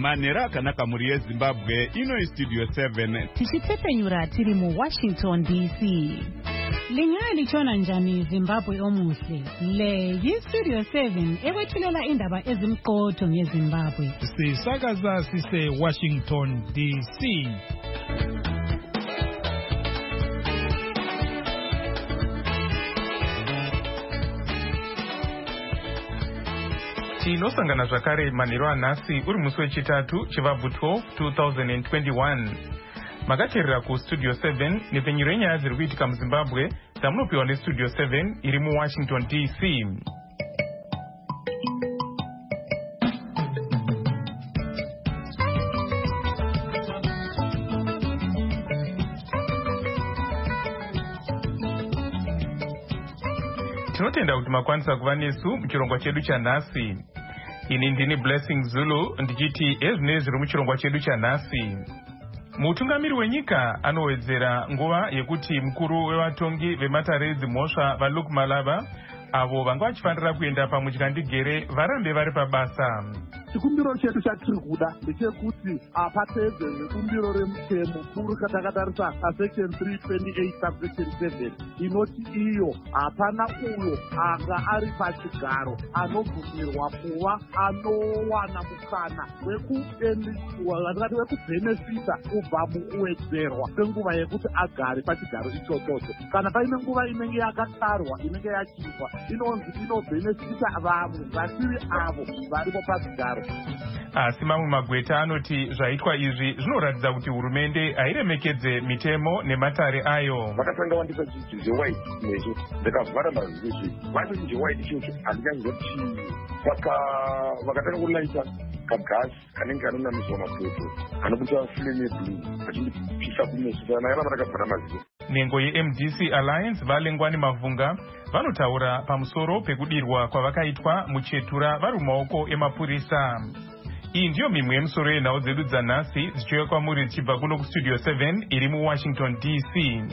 manhero akanaka mhuri yezimbabwe. Ino Studio 7 tichipfepenyura tiri muWashington DC. Lingaya lichona njani Zimbabwe omuhle? Le yiStudio 7 ekwethulela indaba ezimqotho ngeZimbabwe. Sisakaza sise Washington DC. Tinosangana zvakare manhero anhasi uri musi wechitatu chivabvu 12 2021. Makateerera kuStudio 7 nepfenyuro yenyaya dziri kuitika muZimbabwe dzamunopiwa neStudio 7 iri muWashington DC. Tinotenda kuti makwanisa kuva nesu muchirongwa chedu chanhasi. Ini ndini Blessing Zulu ndichiti ezvine zviri muchirongwa chedu chanhasi. Mutungamiri wenyika anowedzera nguva yekuti mukuru wevatongi vematare edzimhosva vaLuke Malaba avo vanga vachifanira kuenda pamutyandegere varambe vari pabasa. Chikumbiro chedu chatiri kuda ndechekuti patedzwe kumbiro remutemo mukuru katakatarisa section 328 subsection 7 inoti iyo hapana uyo anga ari pachigaro anobvumirwa kuva anowana mukana wekubhenefita kubva mukuwedzerwa kwenguva yekuti agare pachigaro ichochocho. Kana paine nguva inenge yakatarwa inenge yachipa inonzi inobhenefita vamwe vasiri avo varipo pachigaro. Asi mamwe magweta anoti zvaitwa izvi zvinoratidza kuti hurumende hairemekedze mitemo nematare ayo. Vakatanga wandisa zvewaiti nezvo ndakavhara mazizvi vacho zvewaiti ichocho handingazoti saka vakatanga kulaita kagasi kanenge kanonamiswa mapoto anokuita flame blue vachindipisa kumeso saka naira vatakavhara mazizvi. Nhengo yeMDC Alliance vaLengwani Mavhunga vanotaura pamusoro pekudirwa kwavakaitwa muchetura vari mumaoko emapurisa. Iyi ndiyo mimwe yemisoro yenhau dzedu dzanhasi dzichiuya kwamuri dzichibva kuno kuStudio 7 iri muWashington DC.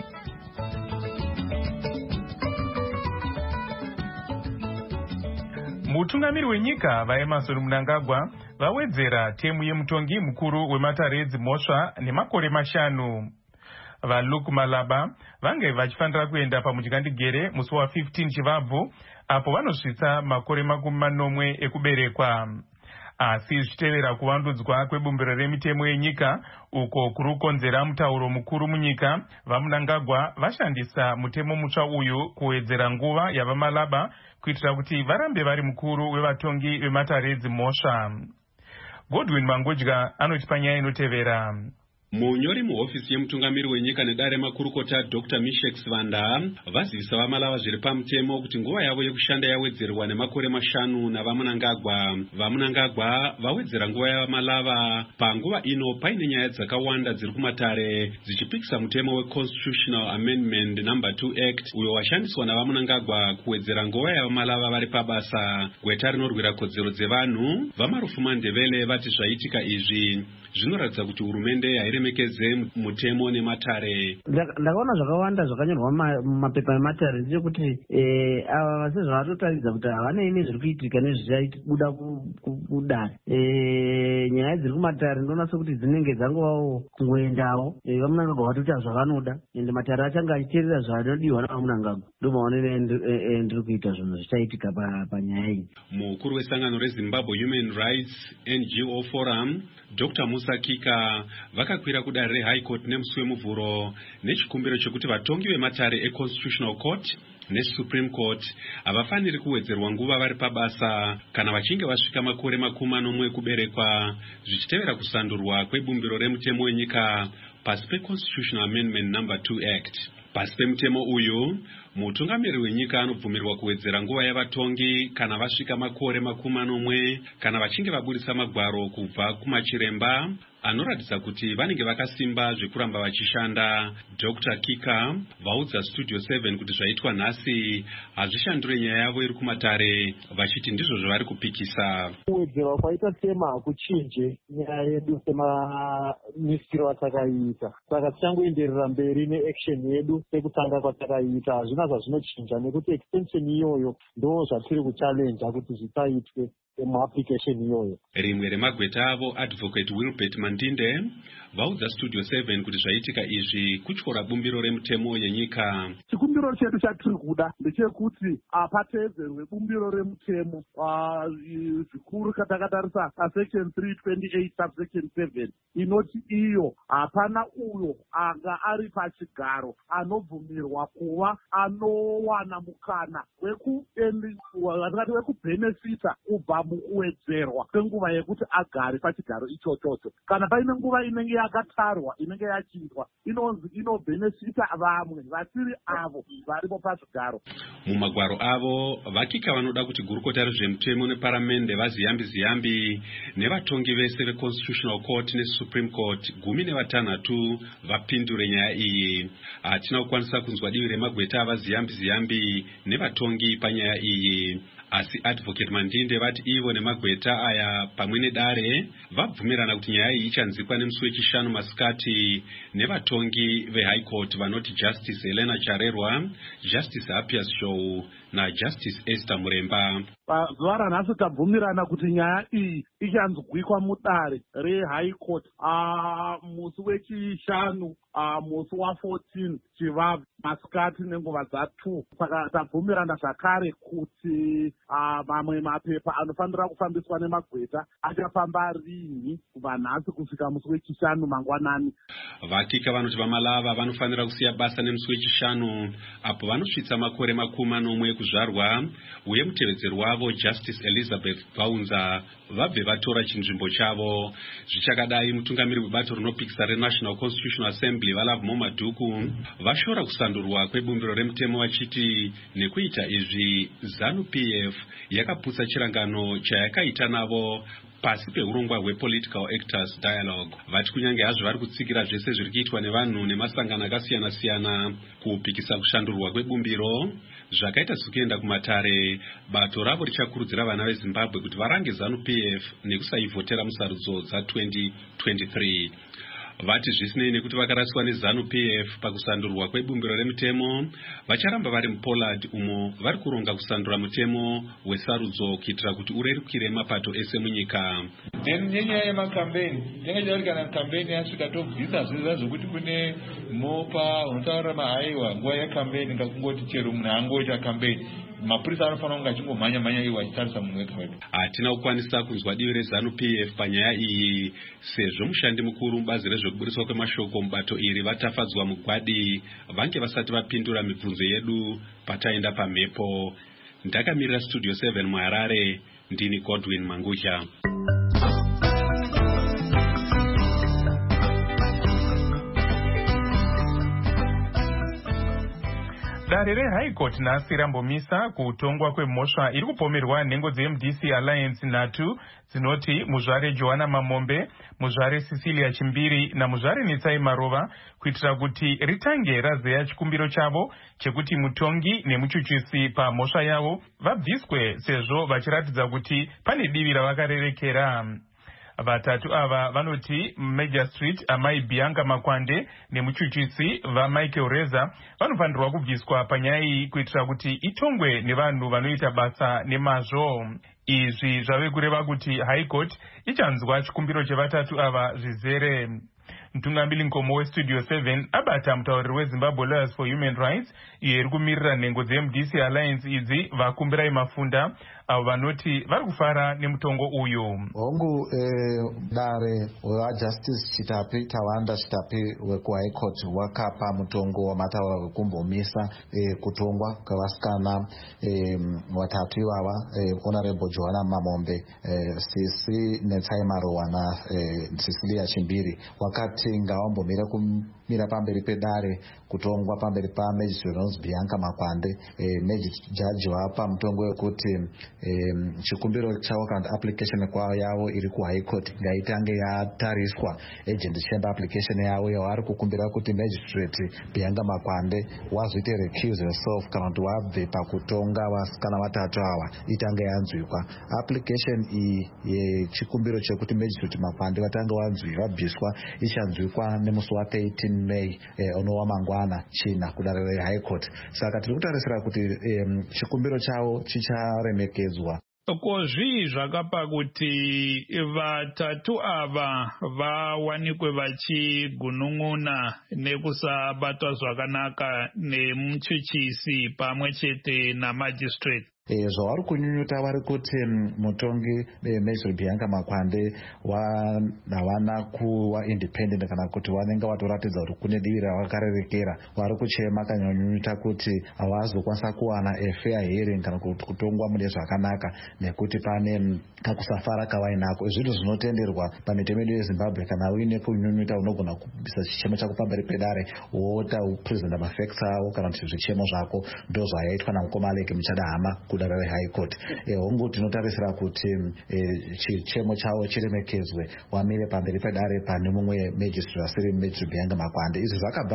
Mutungamiri wenyika vaEmmerson Mnangagwa vawedzera temu yemutongi mukuru wematare edzimhosva nemakore 5. VaLuke Malaba vange vachifanira kuenda pamutyandegere musi wa15 chivabvu apo vanosvitsa makore 40 ekuberekwa. Asi zvichitevera kuvandudzwa kwebumbiro remitemo yenyika uko kuri kukonzera mutauro mukuru munyika, vaMnangagwa vashandisa mutemo mutsva uyu kuwedzera nguva yavaMalaba kuitira kuti varambe vari mukuru wevatongi vematare edzimhosva. Godwin Mangodya anoti panyaya inotevera. Munyori muhofisi yemutungamiri wenyika nedare makurukota Dr. Mishek Svanda vazivisa vaMalava zviri pamutemo kuti nguva yavo yekushanda yawedzerwa nemakore 5 navaMnangagwa. VaMnangagwa vawedzera nguva yavaMalava panguva ino paine nyaya dzakawanda dziri kumatare dzichipikisa mutemo weConstitutional Amendment No. 2 Act uyo washandiswa navaMnangagwa kuwedzera nguva yavaMalava vari pabasa. Gweta rinorwira kodzero dzevanhu vaMarufu Mandebele vati zvaitika izvi zvinoratidza kuti hurumende hairemekedze mutemo nematare. Ndakaona zvakawanda zvakanyorwa mumapepa ematare ndechekuti ava vasezvo vatotaridza kuti havana ine zviri kuitika nezvichabuda kudare. Nyaya dziri kumatare ndoona sekuti dzinenge dzangovawo kungoendawo. VaMnangagwa vatoita zvavanoda ende matare achanga achiteerera zvanodiwa navaMnangagwa. Ndo maonero endiri kuita zvinhu zvichaitika panyaya iyi. Mukuru wesangano reZimbabwe Human Rights NGO Forum Dr. Musa Kika vakakwira kudare reHigh Court nemusi wemuvhuro nechikumbiro chekuti vatongi vematare eConstitutional Court neSupreme Court havafaniri kuwedzerwa nguva vari pabasa kana vachinge vasvika makore 40 ekuberekwa zvichitevera kusandurwa kwebumbiro remutemo wenyika pasi peConstitutional Amendment No. 2 Act. Pasi pemutemo uyu mutungamiri wenyika anobvumirwa kuwedzera nguva yavatongi kana vasvika makore 40 kana vachinge vabudisa magwaro kubva kumachiremba anoratidza kuti vanenge vakasimba zvekuramba vachishanda. Dr. Kika vaudza Studio 7 kuti zvaitwa nhasi hazvishandure nyaya yavo iri kumatare vachiti ndizvo zvavari kupikisa. Kuwedzerwa kwaita sema hakuchinje nyaya yedu semanisiro atakaita, saka tichangoenderera mberi neaction yedu sekutanga kwatakaita. Hazvina zvazvinochinja nekuti extension iyoyo ndo zvatiri kuchallenja kuti zvisaitwe. muapplication iyoyo. Rimwe remagweta avo Advocate Wilbert Mandinde vaudza Studio 7 kuti zvaitika izvi kutyora bumbiro remutemo yenyika. Chikumbiro chedu chatiri kuda ndechekuti pateedzerwe bumbiro remutemo zvikuru katakatarisa section 328 subsection 7 inoti iyo hapana uyo anga ari pachigaro anobvumirwa kuva anowana mukana wekubhenefita kubva mukuwedzerwa kwenguva yekuti agare pachigaro ichochocho. Kana paine nguva inenge yakatarwa inenge yachiitwa inonzi inobhenefita vamwe vasiri avo varipo pachigaro. Mumagwaro avo vakika vanoda kuti gurukota rezvemutemo neparamende vaziyambi nevatongi vese veConstitutional Court neSupreme Court 16 vapindure nyaya iyi. Hatina kukwanisa kunzwa divi remagweta avaziyambi nevatongi panyaya iyi. Asi Advocate Mandinde vati ivo nemagweta aya pamwe nedare vabvumirana kuti nyaya iyi ichanzikwa nemusi wechishanu masikati nevatongi veHigh Court vanoti Justice Helena Charerwa, Justice Appiah Show naJustice Esther Muremba. Pazuva ranhasi tabvumirana kuti nyaya iyi ichanzwikwa mudare reHigh Court musi wechishanu musi wa14 Chivava masikati nenguva dza2. Saka tabvumirana zvakare kuti mamwe mapepa anofanira kufambiswa nemagweta achafamba rini kubva nhasi kusvika musi wechishanu mangwanani. Vakika vanoti vamalava vanofanira kusiya basa nemusi wechishanu apo vanosvitsa makore 40 ekuzvarwa uye mutevedzeri wavo Justice Elizabeth Baunza vabve vatora chinzvimbo chavo. Zvichakadai mutungamiri webato rinopikisa reNational Constitutional Assembly Valavu Momadhuku vashora kusandurwa kwebumbiro remutemo vachiti nekuita izvi ZANU-PF yakaputsa chirangano chayakaita navo pasi peurongwa hwePolitical Actors Dialogue. Vati kunyange hazvo vari kutsikira zvese zviri kuitwa nevanhu nemasangano akasiyana-siyana kupikisa kushandurwa kwebumbiro zvakaita sekuenda kumatare, bato ravo richakurudzira vana veZimbabwe kuti varange ZANU-PF nekusaivhotera musarudzo dza2023. Vati zvisinei nekuti vakaraswa neZANU-PF pakusandurwa kwebumbiro remutemo vacharamba vari muPollard umo vari kuronga kusandura mutemo wesarudzo kuitira kuti urerukire mapato ese munyika. Nenyaya yemakambeni ndenge chauri kana kambeni yasvika tobvisa zviza zvokuti kune mopa unotaura mahaiwa nguva yekambeni ngakungoti chero munhu angoita kambeni mapurisa anofanira kunge achingomhanya iwo achitarisa munhu wega wega. Hatina kukwanisa kunzwa divi reZANU-PF panyaya iyi sezvo mushandi mukuru mubazi rezvekuburiswa kwemashoko mubato iri vatafadzwa mugwadi vange vasati vapindura mibvunzo yedu pataenda pamhepo. Ndakamirira Studio 7 muHarare, ndini Godwin Mangusha. Dare reHigh Court nhasi rambomisa kutongwa kwemhosva iri kupomerwa nhengo dzeMDC Alliance 3 dzinoti muzvare Johanna Mamombe, muzvare Cecilia Chimbiri namuzvare Netsai Marova kuitira kuti ritange razeya chikumbiro chavo chekuti mutongi nemuchuchisi pamhosva yavo vabviswe sezvo vachiratidza kuti pane divi ravakarerekera. Vatatu ava vanoti Major Street amai Bianca Makwande nemuchuchisi vaMichael Reza vanofanirwa kubviswa panyaya iyi kuitira kuti itongwe nevanhu vanoita basa nemazvo. Izvi zvave kureva kuti High Court ichanzwa chikumbiro chevatatu ava zvizere. Mtungamiri Nkomo weStudio 7 abata mutauriri weZimbabwe Lawyers for Human Rights iyo iri kumirira nhengo dzeMDC Alliance idzi vakumbirai Mafunda avo vanoti vari kufara nemutongo uyu. Hongu dare waJustice Chitapi Tawanda Chitapi wekuHigh Court wakapa mutongo wamataura wekumbomisa kutongwa kwavasikana vatatu ivava Honorable Johanna Mamombe, Sisi Netsai Marova na Cecilia Chimbiri wakati ngavambomira kumira pamberi pedare kutongwa pamberi paMagistrate Bianca Makwande. Judge wapa mutongo wekuti chikumbiro chavo kana application kwavo yavo iri kuHigh Court ngaitange yatariswa agent chamber application yavo yavari kukumbira kuti Magistrate Bianca Makwande wazoite recuse yourself kana kuti wabve pakutonga vasikana vatatu ava itange yanzwikwa. Application iyi yechikumbiro chekuti Magistrate Makwande vatange vabviswa ichanzwikwa nemusi wa13 May unova mangwana china kudare reHigh Court. Saka tiri kutarisira kuti chikumbiro chavo chicharemekedzwa. ko zvii zvakapa kuti vatatu ava vawanikwe vachigunun'una nekusabatwa zvakanaka nemuchuchisi pamwe chete namajistrate? Zvavari kunyunyuta vari kuti mutongi Major Bianca Makwande havana kuva independent kana kuti vanenge vatoratidza kuti kune divi ravakarerekera. Vari kuchema kanyunyuta kuti havazokwanisa kuwana a fair hearing kana kuti kutongwa mune zvakanaka nekuti pane kakusafara kavainako. Zvinhu zvinotenderwa pamitemo yedu yeZimbabwe. Kana uine kunyunyuta unogona kubvisa chichemo chako pamberi pedare woota upresenta mafacts avo kana kuti zvichemo zvako. Ndo zvayaitwa namukoma Leke Muchadahama kudare reHigh Court. Hongu tinotarisira kuti chichemo chavo chiremekedzwe wamire pamberi pedare pane mumwe magistrate asiri Major Bianca Makwande. Izvi zvakabva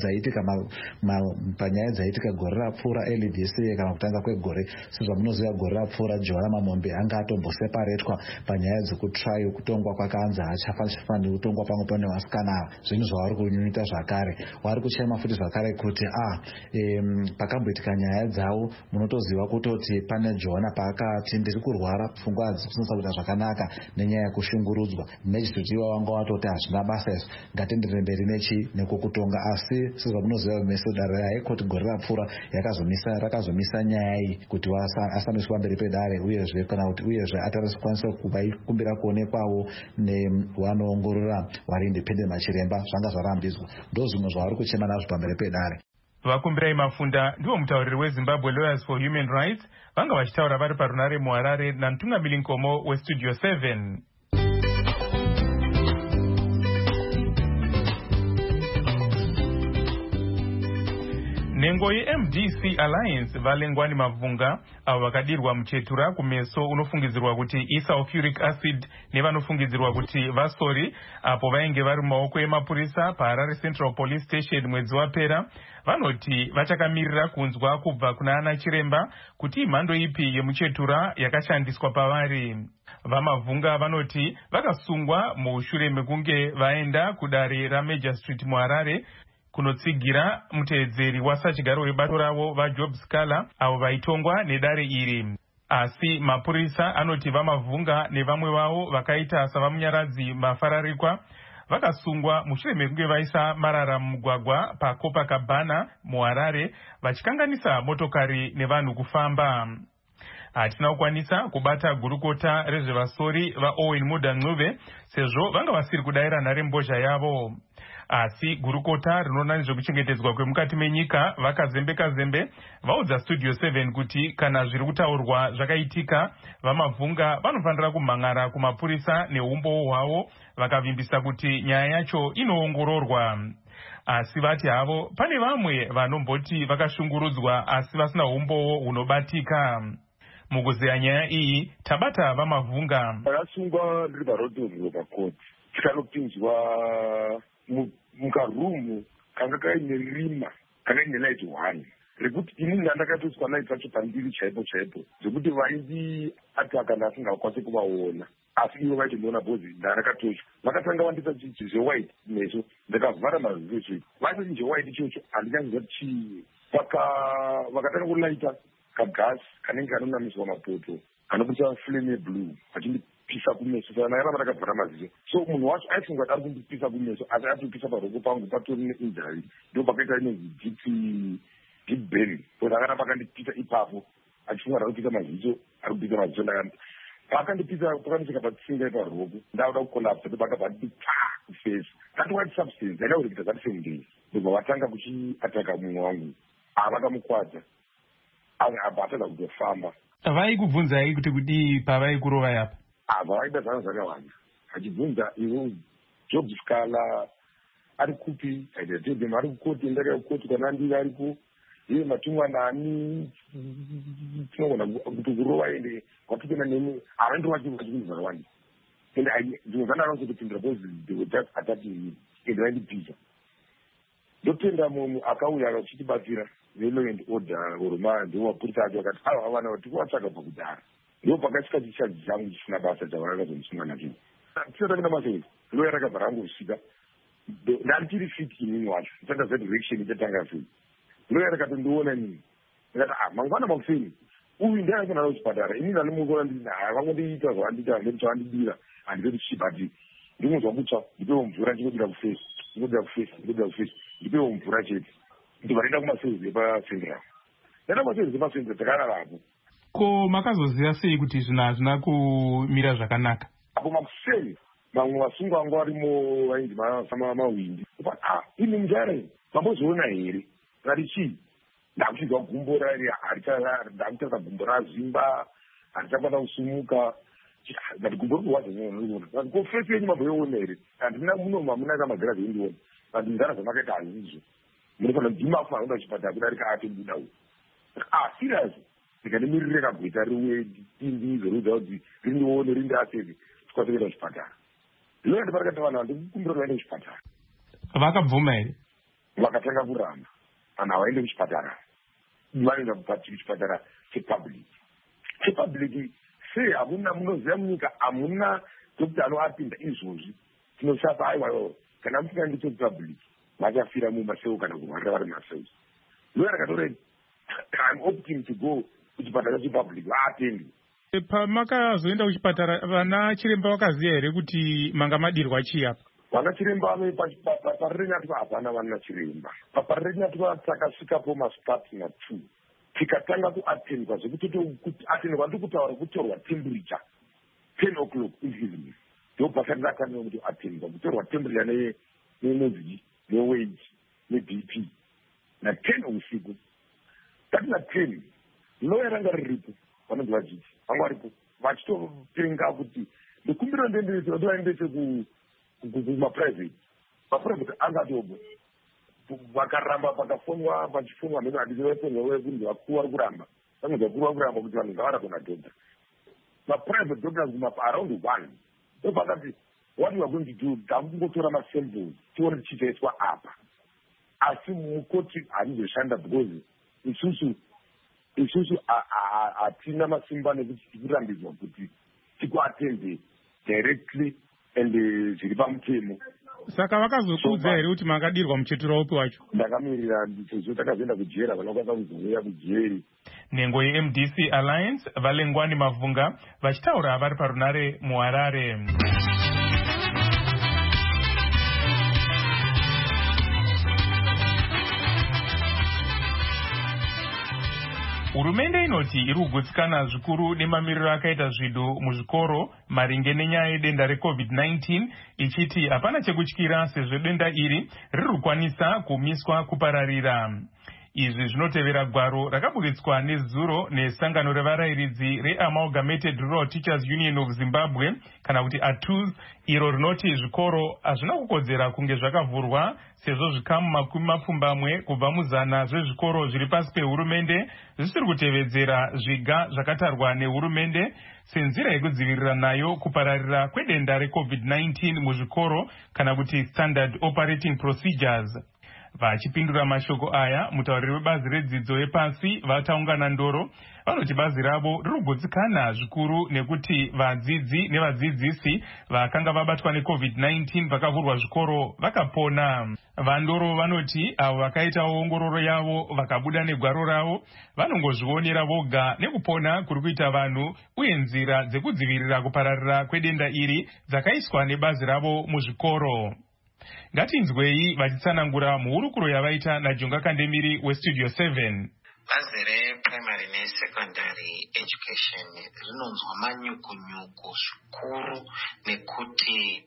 panyaya dzaitika gore rapfuura LDC kana kutanga kwegore. Sezvamunoziva gore rapfuura Joanna Mamombe anga atomboseparetwa panyaya dzekutrial kutongwa kwakanzi hachafaniri kutongwa pamwe pane vasikana ava. Zvinhu zvavari kunyunyuta zvakare. Vari kuchema futi zvakare kuti pakamboitika nyaya dzavo munotoziva kutoti pane Joanna paakati ndiri kurwara pfungwa hadzikusinisa kuita zvakanaka nenyaya yekushungurudzwa. Magistrate iwa vanga watoti hazvina basa izvo ngatiendere mberi nekukutonga. Asi sezvamunoziva meso dare reHigh Court gore rapfuura rakazomisa nyaya iyi kuti asambiswa mberi pedare uyezve kana kuti uyezve atarisakwanisa kumbira kuonekwawo nevanoongorora vari independent machiremba zvanga zvarambidzwa. Ndo zvimwe zvavari kuchema nazvo pamberi pedare. Vakumbirai Mafunda ndiwo mutauriri weZimbabwe Lawyers for Human Rights vanga vachitaura vari parunare muHarare naMtungamiri Nkomo weStudio 7. Nengo yeMDC Alliance valengwani Mavunga avo vakadirwa muchetura kumeso unofungidzirwa kuti isulfuric acid nevanofungidzirwa kuti vasori apo vainge vari mumaoko emapurisa paHarare Central Police Station mwedzi wapera vanoti vachakamirira kunzwa kubva kuna ana chiremba kuti imhando ipi yemuchetura yakashandiswa pavari. Vamavunga vanoti vakasungwa mushure mekunge vaenda kudare raMajistrate muHarare kunotsigira muteedzeri wasachigaro webato ravo vaJob Scala avo vaitongwa nedare iri. Asi mapurisa anoti Vamavunga nevamwe vavo vakaita savamunyaradzi Mafararikwa vakasungwa mushure mekunge vaisa marara mumugwagwa paCopacabana muHarare vachikanganisa motokari nevanhu kufamba. Hatina kukwanisa kubata gurukota rezvevasori vaOwen Mudancuve sezvo vanga vasiri kudayira nharembozha yavo. Asi gurukota rinoona nezvekuchengetedzwa kwemukati menyika vakazembe vaudza Studio 7 kuti kana zviri kutaurwa zvakaitika Vamavunga vanofanira kumhangara kumapurisa neumbowo hwavo vakavimbisa kuti nyaya yacho inoongororwa. Asi vati havo pane vamwe vanomboti vakashungurudzwa asi vasina umbowo hunobatika. Mukuzeya nyaya iyi tabata Vamavunga. Vakasungwa ndiri parodhoro pakoti tikanopinzwa mukarumu kanga kaine rima kanga ine light 1 rekuti inini ndandakatoiswa light pacho pandiri chaipo zvekuti vaindi ataka ndasingakwanisi kuvaona asi ivo vaitondiona bhozi ndandakatoiswa. Vakatanga vandita zvewhite meso ndakavhara maziso vati njewhite ichocho handichanziva chii. Vakatanga kulaita kagasi kanenge kanonamiswa mapoto kanoputisa flame yeblue vachindipisa kumeso saka ndakava ndakavhara maziso. So munhu wacho aifunga kuti ari kundipisa kumeso asi atopisa paroko pangu patori neinjari ndo pakaita inonzi deep burn. Akana pakandipisa ipapo achifunga ari kupisa maziso ari kupisa maziso pakandipisa pakanisika patsinga paroko ndauda kukolapsa ndopakabva ndipfa kufesi kati white substance aida kureketa zati semudei ndobva vatanga kuchiataka mumwe wangu avakamukwadza abva atadza kutofamba. Vaikubvunzai kuti kudii pavaikurova yapa? Vaida zvana zvakawanda achibvunza ivo Job Scala ari kupi aidadhedhem ari kukoti endaka kukoti kana ndiri ariko iye matumwa nani tinogona kuti kurova ende kwatopenda nemi avaindova chivachivunhu zvakawanda ende zvimwe zvandanoso kupindira bhozi atati ende vaindipisa ndopenda munhu akauya akachitibatsira velaw and order oroma ndovapurisa acho akati ava vana tikuvatsvaga pakudhara ndo pakasvika chichaji changu chisina basa chavakazondisunga nacho tisatapinda masei loya rakabva rangosvika ndandiri fit inini wacho nditanga zedirection ichatanga sei loya rakatondiona nini ndikati mangwana makufeni uyu ndakachona kuchipatara ini ndanomuona nditi vangondiita zvavandiita ndechavandidira handitoti chibati ndinonzwa kutsva ndipewo mvura ndingodira kufesi ndipewo mvura chete ndibva ndaenda kumasevisi epasendera ndaenda kumasevisi epasendera takararapo. Ko makazoziva sei kuti zvinhu hazvina kumira zvakanaka? Apo makuseni mamwe vasungwa vanga varimo vainzi mawindi ini mujare mambozoona here ngati chii ndakuchizwa gumbo ndakutasa gumbo razimba handichakwanisa kusumuka ngati gumbo rikurwadza ngati kofesi yenyu mabvoyoona here handina munoma munaka magirazi endiona ngati nzara zvamakaita hazvizvo munofanira ndimafa anoda kuchipatara kuti arika atobuda uyu serious ndikanimirire kagweta riwe ndizorudza kuti rindione rindiasezi tikwanise kuenda kuchipatara ndinoya ndiparikata vanhu vandikukumbira kuti vaende kuchipatara. Vakabvuma here? Vakatanga kuramba vanhu havaende kuchipatara vanoenda kuchipatara chepublic sei hamuna munoziva munyika hamuna dokta anoapinda izvozvi tinosapa aiwa kana musingaendi chepublic vachafira mumaseu kana kurwarira vari maseu ndoya rakatorei I'm opting to go kuchipatara chepublic vaatendi. Pamakazoenda kuchipatara vana chiremba vakaziva here kuti manga madirwa chii apa? Vana chiremba paparenyatwa hapana vana chiremba paparenyatwa takasvikapo maspatina 2 tikatanga kuatendwa zvekuti atendwa ndikutaura kutorwa temperature 10 o'clock evening ndobva ndakaniwa kuti atendwa kutorwa temperature nenozii neweight nebp na 10 usiku tatina 10 loya ranga riripo vanonzi vachiti vanga varipo vachitotenga kuti ndikumbiro ndendese vatovaendese kumaprivate angatobo vakaramba pakafonwa pachifonwa meno handizovaifonwa wekuti vakuru vari kuramba vanonzi vakuru vari kuramba kuti vanhu ngavarapwa nadhokta maprivate doctors around 1 ndopakati what we are going to do takungotora masamples tione chichaiswa apa asi mukoti handizoshanda because isusu hatina masimba nekuti tikurambidzwa kuti tikuatende directly and zviri pamutemo. Saka vakazokuudza here kuti makadirwa muchetura upi wacho? Ndakamirira sezvo takazoenda kujera vanokwanisa kuzouya kujeri. Nhengo yeMDC Alliance Valengwani Mavhunga vachitaura vari parunare muHarare. Hurumende inoti iri kugutsikana zvikuru nemamiriro akaita zvido muzvikoro maringe nenyaya yedenda reCovid-19 ichiti hapana chekutyira sezvo denda iri riri kukwanisa kumiswa kupararira. Izvi zvinotevera gwaro rakaburitswa nezuro nesangano revarayiridzi reAmalgamated Rural Teachers Union of Zimbabwe kana kuti ATUZ iro rinoti zvikoro hazvina kukodzera kunge zvakavhurwa sezvo zvikamu 20 kubva muzana zvezvikoro zviri pasi pehurumende zvisiri kutevedzera zviga zvakatarwa nehurumende senzira yekudzivirira nayo kupararira kwedenda reCovid-19 muzvikoro kana kuti Standard Operating Procedures. Vachipindura mashoko aya mutauriri webazi redzidzo yepasi vataungana ndoro vanoti bazi ravo riri kugutsikana zvikuru nekuti vadzidzi nevadzidzisi vakanga vabatwa neCovid-19 vakavhurwa zvikoro vakapona. Vandoro vanoti avo vakaitawo ongororo yavo vakabuda negwaro ravo vanongozvionera voga nekupona kuri kuita vanhu uye nzira dzekudzivirira kupararira kwedenda iri dzakaiswa nebazi ravo muzvikoro. Ngatinzwei vachitsanangura muhurukuro yavaita naJonga Kandemiri weStudio 7. Bazi reprimary nesecondary education rinonzwa manyukunyuku zvikuru nekuti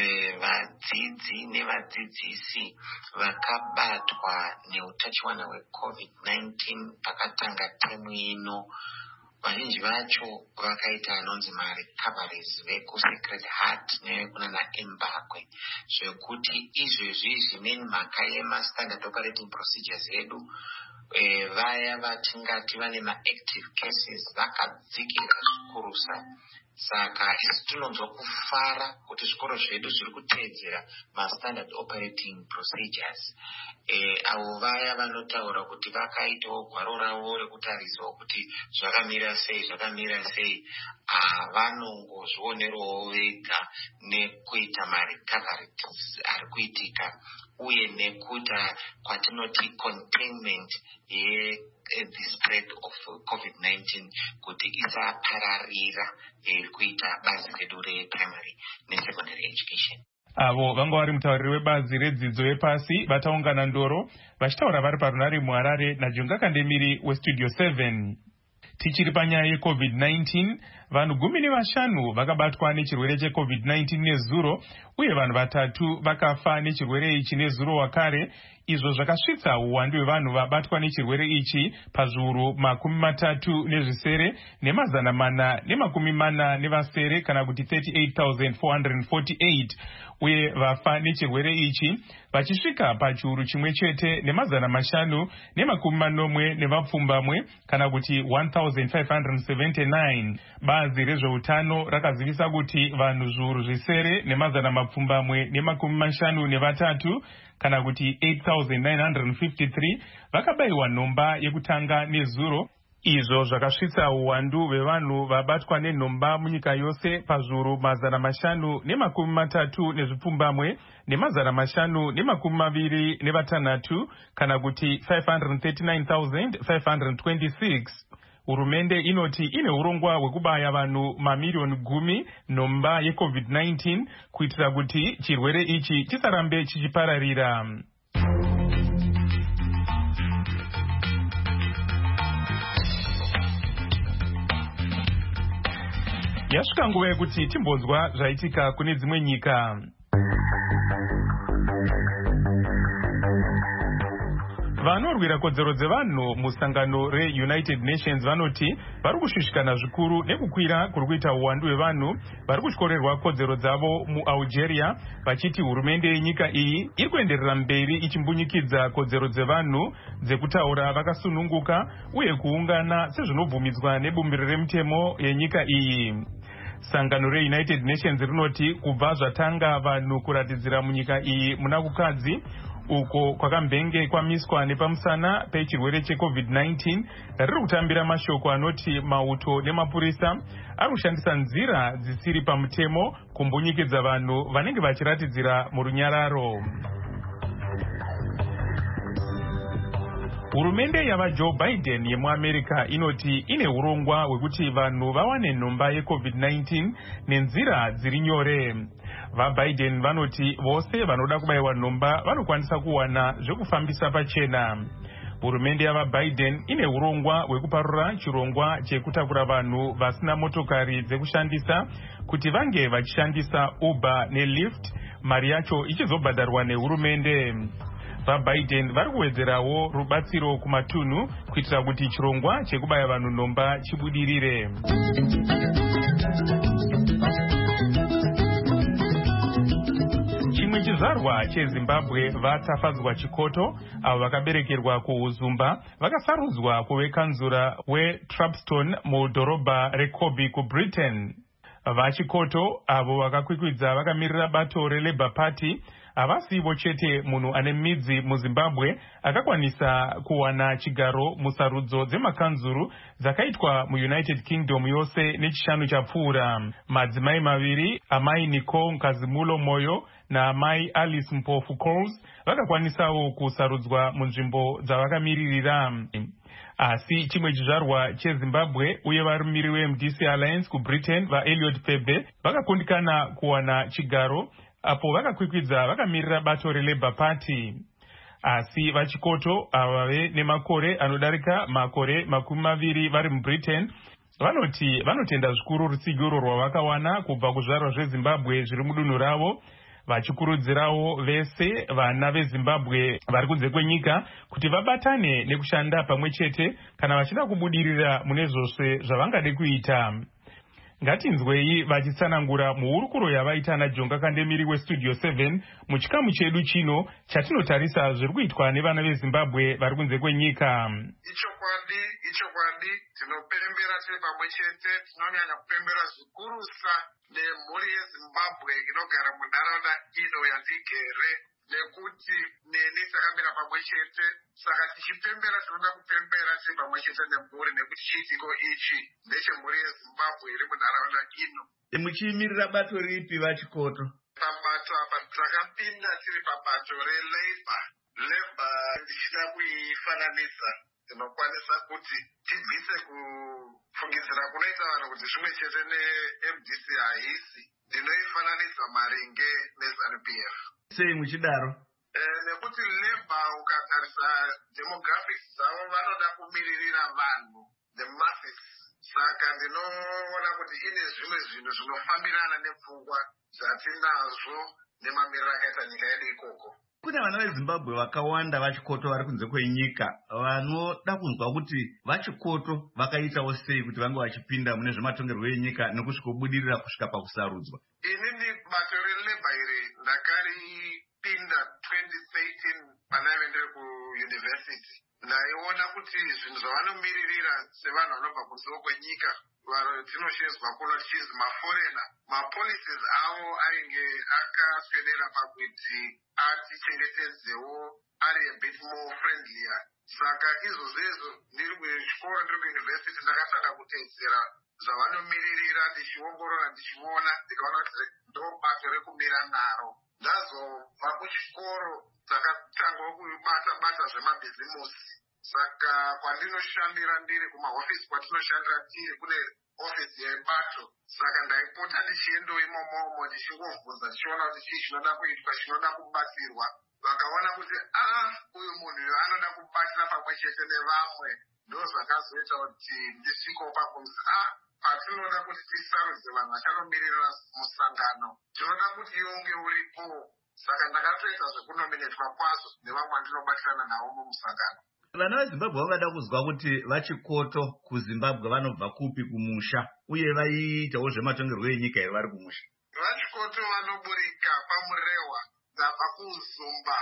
vadzidzi nevadzidzisi vakabatwa neutachiwana hweCovid-19 pakatanga temu ino vazhinji vacho vakaita anonzi marecoveries vekuSacred Heart nevekunana Embakwe zvekuti izvezvi zvimweni mhaka yemaStandard Operating Procedures edu vaya vatingati vane maactive cases vakadzikira zvikurusa. Saka isi tinonzwa kufara kuti zvikoro zvedu zviri kuteedzera maStandard Operating Procedures. Avo vaya vanotaura kuti vakaitawo gwaro ravo rekutariswa kuti zvakamira sei vanongozvionerawo vega nekuita marecoveries ari kuitika uye nekuita kwatinoti containment the threat of COVID-19 kuti isapararira kuita bazi redu reprimary nesecondary education. Avo vanga vari mutauriri webazi redzidzo yepasi vataungana ndoro vachitaura vari parunare muHarare naJonga Kandemiri westudio 7. Tichiri panyaya yeCovid-19, vanhu 15 vakabatwa nechirwere cheCovid-19 nezuro, uye vanhu 3 vakafa nechirwere ichi nezuro wakare, izvo zvakasvitsa uwandu hwevanhu vabatwa nechirwere ichi pazviuru 37 nemazana 440 kana kuti 38,448, uye vafa nechirwere ichi vachisvika pachiuru chimwe chete nemazana 540 nevapfumbamwe kana kuti 1,579. Bazi rezveutano rakazivisa kuti vanhu zviuru zvisere nemazana mapfumbamwe ne53 kana kuti 8,953 vakabayiwa nhomba yekutanga nezuro, izvo zvakasvitsa uwandu hwevanhu vabatwa nenhomba munyika yose pazviuru 530 nezvipfumbamwe nemazana 526 kana kuti 539,526. Hurumende inoti ine urongwa hwekubaya vanhu mamiliyoni 10 nhomba yeCovid-19 kuitira kuti chirwere ichi chisarambe chichipararira. Yasvika nguva yekuti timbonzwa zvaitika kune dzimwe nyika. Vanorwira kodzero dzevanhu musangano reUnited Nations vanoti vari kushushikana zvikuru nekukwira kuri kuita uwandu hwevanhu vari kutyorerwa kodzero dzavo muAlgeria, vachiti hurumende yenyika iyi iri kuenderera mberi ichimbunyikidza kodzero dzevanhu dzekutaura vakasununguka uye kuungana sezvinobvumidzwa nebumbiro remutemo yenyika iyi. Sangano reUnited Nations rinoti kubva zvatanga vanhu kuratidzira munyika iyi muna kukadzi uko kwakambenge kwamiswa nepamusana pechirwere cheCovid-19, riri kutambira mashoko anoti mauto nemapurisa ari kushandisa nzira dzisiri pamutemo kumbunyikidza vanhu vanenge vachiratidzira murunyararo. Hurumende yavaJoe Biden yemuAmerica inoti ine urongwa hwekuti vanhu vawane nhomba yeCovid-19 nenzira dziri nyore. VaBiden vanoti vose vanoda kubayiwa nhomba vanokwanisa kuwana zvekufambisa pachena. Hurumende yavaBiden ine urongwa hwekuparura chirongwa chekutakura vanhu vasina motokari dzekushandisa kuti vange vachishandisa Uber neLift, mari yacho ichizobhadharwa nehurumende. VaBiden vari kuwedzerawo rubatsiro kumatunhu kuitira kuti chirongwa chekubaya vanhu nhomba chibudirire. Chimwe chizvarwa cheZimbabwe vatafadzwa chikoto, avo vakaberekerwa kuUzumba vakasarudzwa kuve kanzura weTrapston mudhorobha reKobe kuBritain. Vachikoto avo vakakwikwidza vakamirira bato reLabour Party havasivo chete munhu ane midzi muZimbabwe akakwanisa kuwana chigaro musarudzo dzemakanzuru dzakaitwa muUnited Kingdom yose nechishanu chapfuura. Madzimai maviri, amai Nicole Nkazimulo Moyo naamai Alice Mpofu Coles, vakakwanisawo kusarudzwa munzvimbo dzavakamiririra. Asi chimwe chizvarwa cheZimbabwe uye varumiri veMDC Alliance kuBritain vaEliot Pebe vakakundikana kuwana chigaro apo vakakwikwidza vakamirira bato reLabour Party. Asi vachikoto avave nemakore anodarika makore 20 vari muBritain vanoti vanotenda zvikuru rutsigiro rwavakawana kubva kuzvarwa zveZimbabwe zviri mudunhu ravo, vachikurudzirawo vese vana veZimbabwe vari kunze kwenyika kuti vabatane nekushanda pamwe chete kana vachida kubudirira mune zvose zvavangade kuita. Ngatinzwei vachitsanangura muhurukuro yavaita naJonga Kandemiri westudio 7 muchikamu chedu chino chatinotarisa zviri kuitwa nevana veZimbabwe vari kunze kwenyika. Ichokwadi tinopembera tiri pamwe chete, tinonyanya kupembera zvikurusa nemhuri yeZimbabwe inogara munharaunda ino yandigere, nekuti neni takamira pamwe chete. Saka tichipembera tinoda kupembera tiri pamwe chete nemhuri, nekuti chiitiko ichi ndechemhuri yeZimbabwe iri munharaunda ino. Muchiimirira bato ripi vachikoto? Pabato apa takapinda tiri pabato reLabour ndichida kuifananisa dzinokwanisa kuti tibvise kufungidzira kunoita vanhu kuti zvimwe chete neMDC haisi. Ndinoifananidza maringe neZANU-PF. Sei muchidaro? Nekuti Labour ukatarisa demographics dzavo vanoda kumiririra vanhu, the masses. Saka ndinoona kuti ine zvimwe zvinhu zvinofambirana nepfungwa dzatinazvo nemamiriro akaita nyika yedu ikoko. Kune vana veZimbabwe vakawanda vachikoto vari kunze kwenyika vanoda kunzwa kuti vachikoto vakaitawo sei kuti vange vachipinda mune zvematongerwo enyika nekusvikobudirira kusvika pakusarudzwa. Inini bato reLabour iri ndakaripinda 2013 panaive ndiri kuyunivhesiti. Ndaiona kuti zvinhu zvavanomiririra sevanhu vanobva kunze kwenyika vatinoshezwa kuno tichizi maforena, mapolicies avo ainge akaswedera pakuti atichengetedzewo ari a bit more friendlier. Saka izvozvo ndiri kuchikoro ndiri kuyunivhesiti ndakatanga kuteedzera zvavanomiririra, ndichiongorora ndichiona, ndikaona kuti ndo bato rekumira naro. Ndazobva kuchikoro ndakatangawo kubata zvemabhizimusi. Saka kwandinoshandira ndiri kumahofisi kwatinoshandira tiri kune ofisi yebato. Saka ndaipota ndichiendawo imomo ndichingovhunza ndichiona kuti chii chinoda kuitwa, chinoda kubatsirwa. Vakaona kuti uyu munhu anoda kubatira pamwe chete nevamwe. Ndozvakazoita kuti ndisvikewo pakunzi patinoda kuti tisarudze vanhu vachanomiririra musangano, tinoda kuti unge uripo. Saka ndakatoita zvekunominetwa kwazvo nevamwe vandinobatirana navo mumusangano. Vana veZimbabwe vangada kuzwa kuti vachikoto kuZimbabwe vanobva kupi kumusha uye vaiitawo zvematongerwo enyika here vari kumusha. Vachikoto vanoburika pamurewa ndabva kuzumba.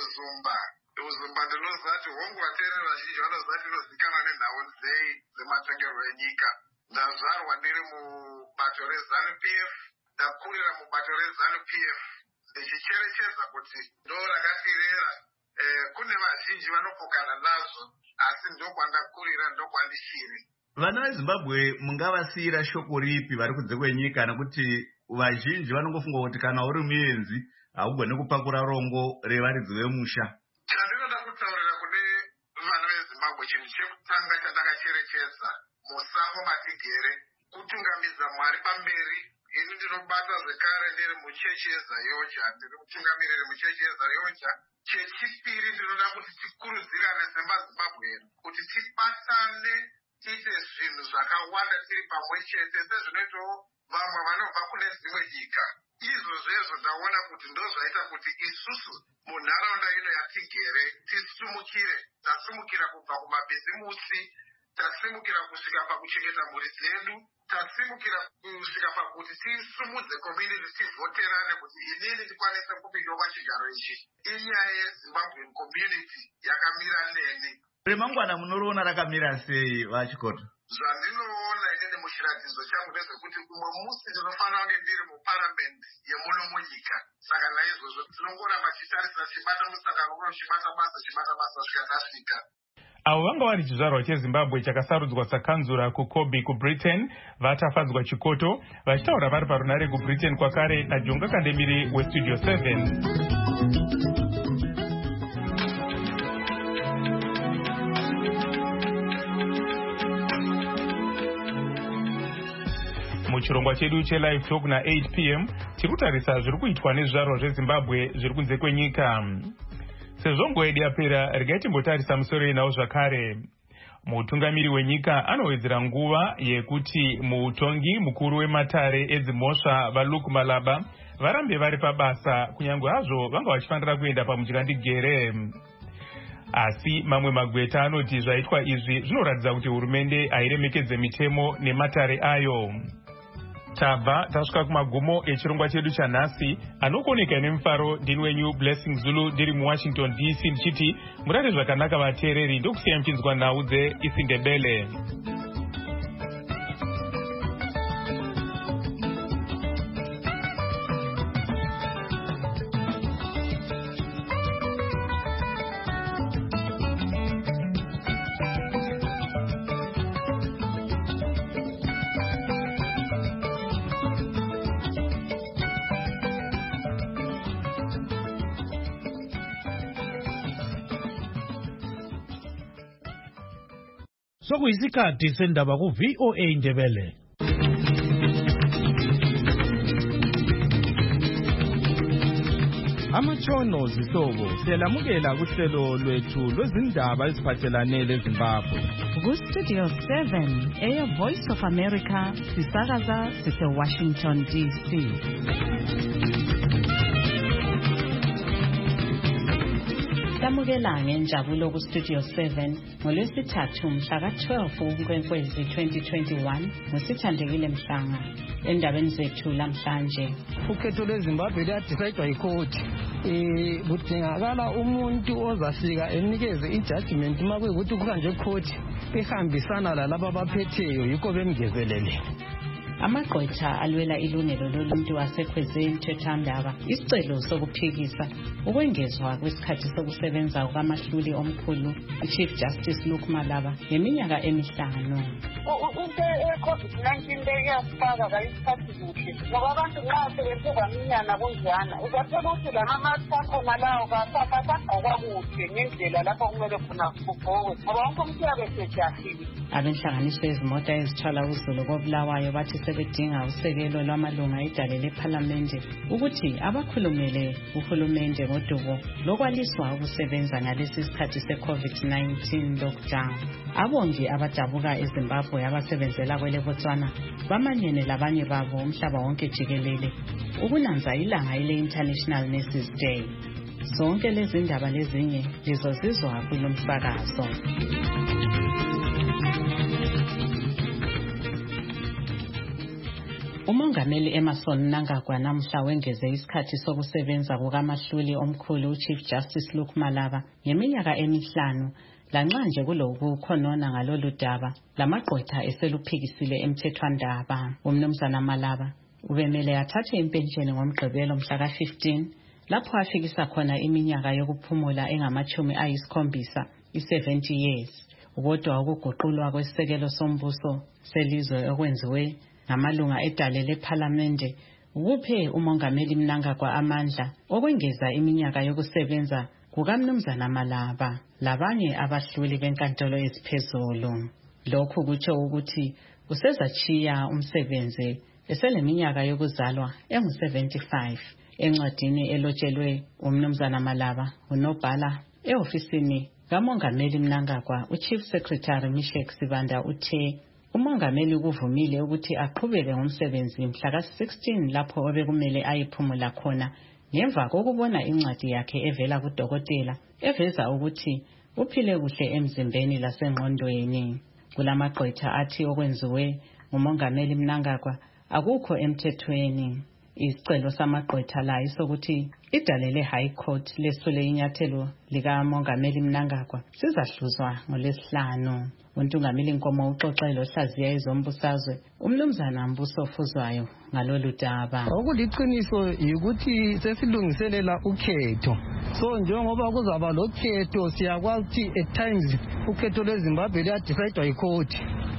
Kuzumba ndinoziva kuti hongu vateereri vazhinji vanoziva kuti inozivikanwa nenhau nzei dzematongerwo enyika. Ndazvarwa ndiri mubato reZANU-PF, ndakurira mubato reZANU-PF ndichicherechedza kuti ndo rakatirera. Kune vazhinji vanopokana nazvo, asi ndokwandakurira, ndokwandichiri. Vana veZimbabwe mungavasiyira shoko ripi vari kunze kwenyika, nekuti vazhinji vanongofunga kuti kana uri muenzi haugoni kupakura rongo revaridzi vemusha. Chandinoda kutaurira kune vana veZimbabwe, chinhu chekutanga chandakacherechedza musango matigere, kutungamidza Mwari pamberi. Ini ndinobata zvekare ndiri muchechi yeZayoja, ndiri mutungamiriri muchechi yeZayoja. Chechipiri ndinoda kuti tikurudzirane semaZimbabwe kuti tibatane, tiite zvinhu zvakawanda tiri pamwe chete sezvinoitawo vamwe vanobva kune dzimwe nyika. Izvozvo ndaona kuti ndozvaita kuti isusu munharaunda ino yatigere tisumukire. Tasumukira kubva kumabhizimusi, tasimukira kusvika pakuchengeta mhuri dzedu, tasimukira kusvika pakuti tisumudze community, tivhoterane kuti inini ndikwanise kupindawo pachigaro ichi. Inyaya yeZimbabwean community yakamira neni. Remangwana munoriona rakamira sei vachikoto? Zvandinoona inini muchiratidzo changu ndezvekuti umwe musi ndinofanira kunge ndiri muparamendi yemuno munyika. Saka naizvozvo tinongoramba tichitarisa chibata musangano uno chibata basa svika tasvika. Avo vanga vari chizvarwa cheZimbabwe chakasarudzwa sakanzura kuKobe kuBritain vatafadzwa chikoto, vachitaura vari parunare kuBritain kwakare naJonga Kandemiri weStudio 7. Muchirongwa chedu chelive talk na8 p.m. tiri kutarisa zviri kuitwa nezvizvarwa zveZimbabwe zviri kunze kwenyika. Sezvo nguva yedu yapera, regai timbotarisa musoro inawo zvakare. Mutungamiri wenyika anowedzera nguva yekuti mutongi mukuru wematare edzimhosva vaLuke Malaba varambe vari pabasa, kunyange hazvo vanga vachifanira kuenda pamuchikandigere. Asi mamwe magweta anoti zvaitwa izvi zvinoratidza kuti hurumende hairemekedze mitemo nematare ayo. Tabva tasvika kumagumo echirongwa chedu chanhasi. Anokoneka nemufaro ndini wenyu Blessing Zulu ndiri muWashington DC ndichiti murare zvakanaka vateereri, ndokusiya mchinzwa nhau dzeIsindebele. Sokuyisikhathi sendaba ku VOA Indebele. Amatshono zihlobo siyalamukela kuhlelo lwethu lwezindaba eziphathelane leZimbabwe. Ku-Studio 7 eya Voice of America sisakaza sise-Washington DC. Samukela ngenjabulo ku-Studio 7 ngolwesithathu mhla ka-12 uNkwenkwezi 2021 ngusithandekile Mhlanga. Endabeni zethu lamhlanje, ukhetho lweZimbabwe luyadicayidwa yikhoti. Kudingakala umuntu ozafika enikeze ijudgment uma kuyikuthi kuhanjwe ekhoti ehambisana lalabo abaphetheyo yikho bemngezelele. Amagqwetha alwela ilungelo loluntu wasekhweze emthethwandaba isicelo sokuphikisa ukwengezwa kwesikhathi sokusebenza kukaMahluli omkhulu uChief Justice Luke Malaba ngeminyaka emihlanu. Into ye-COVID-19 leyasifaka kayisikhathi kuhle ngoba abantu nxa sebethe baminyana kunjana uzathola ukuthi lama-mask akhona lawo kasagqokwa kuhle ngendlela lapho kumele khona kugqokwe ngoba wonke umuntu uyabe sejahile. Abenhlanganiso yezimota ezithwala uzulu koBulawayo bathi sebedinga usekelo lwamalunga edale lephalamende ukuthi abakhulumele uhulumende ngodubo lokwaliswa ukusebenza ngalesi sikhathi se-COVID-19 lockdown. Abongi abadabuka eZimbabwe abasebenzela kwele Botswana bamanyene labanye babo umhlaba wonke jikelele ukunanza ilanga ile-International Nurses Day. Zonke lezi ndaba lezinye lizozizwa kulo msakazo. Umongameli Emmerson Mnangagwa namhla wengeze isikhathi sokusebenza kukaMahluli omkhulu uChief Justice Luke Malaba ngeminyaka emihlanu lanxa nje kulokhu khonona ngalolu daba lamagqwetha eseluphikisile emthethwandaba. Umnumzana Malaba ubemele athathe impensheni ngomgqibelo mhla ka-15 lapho afikisa khona iminyaka yokuphumula engama-70 i-70 years. Kodwa ukuguqulwa kwesisekelo sombuso selizwe okwenziwe ngamalunga edale lephalamende ukuphe umongameli Mnangagwa amandla okwengeza iminyaka yokusebenza kukaMnumzana Malaba labanye abahluli benkantolo eziphezulu. Lokhu kutsho ukuthi usezachiya umsebenzi eseleminyaka yokuzalwa engu-75. Encwadini elotshelwe uMnumzana Malaba unobhala e-ofisini kamongameli Mnangagwa uChief Secretary Mishek Sibanda uthe umongameli ukuvumile ukuthi aqhubeke ngomsebenzi mhla ka-16 lapho obekumele ayiphumula khona ngemva kokubona incwadi yakhe evela kudokotela eveza ukuthi uphile kuhle emzimbeni lasengqondweni. Kulamagqwetha athi okwenziwe ngumongameli Mnangagwa akukho emthethweni. Isicelo samagqwetha la isokuthi idale le-High Court lesule inyathelo likamongameli Mnangagwa sizahluzwa ngolwesihlanu. Untungameli Nkomo uxoxelo hlaziya ezombusazwe umnumzana Mbuso Fuzwayo ngalolu daba. Okuliqiniso yikuthi sesilungiselela ukhetho. So njengoba kuzaba lokhetho siyakwazi at times ukhetho lweZimbabwe luyadicayidwa yikhoti.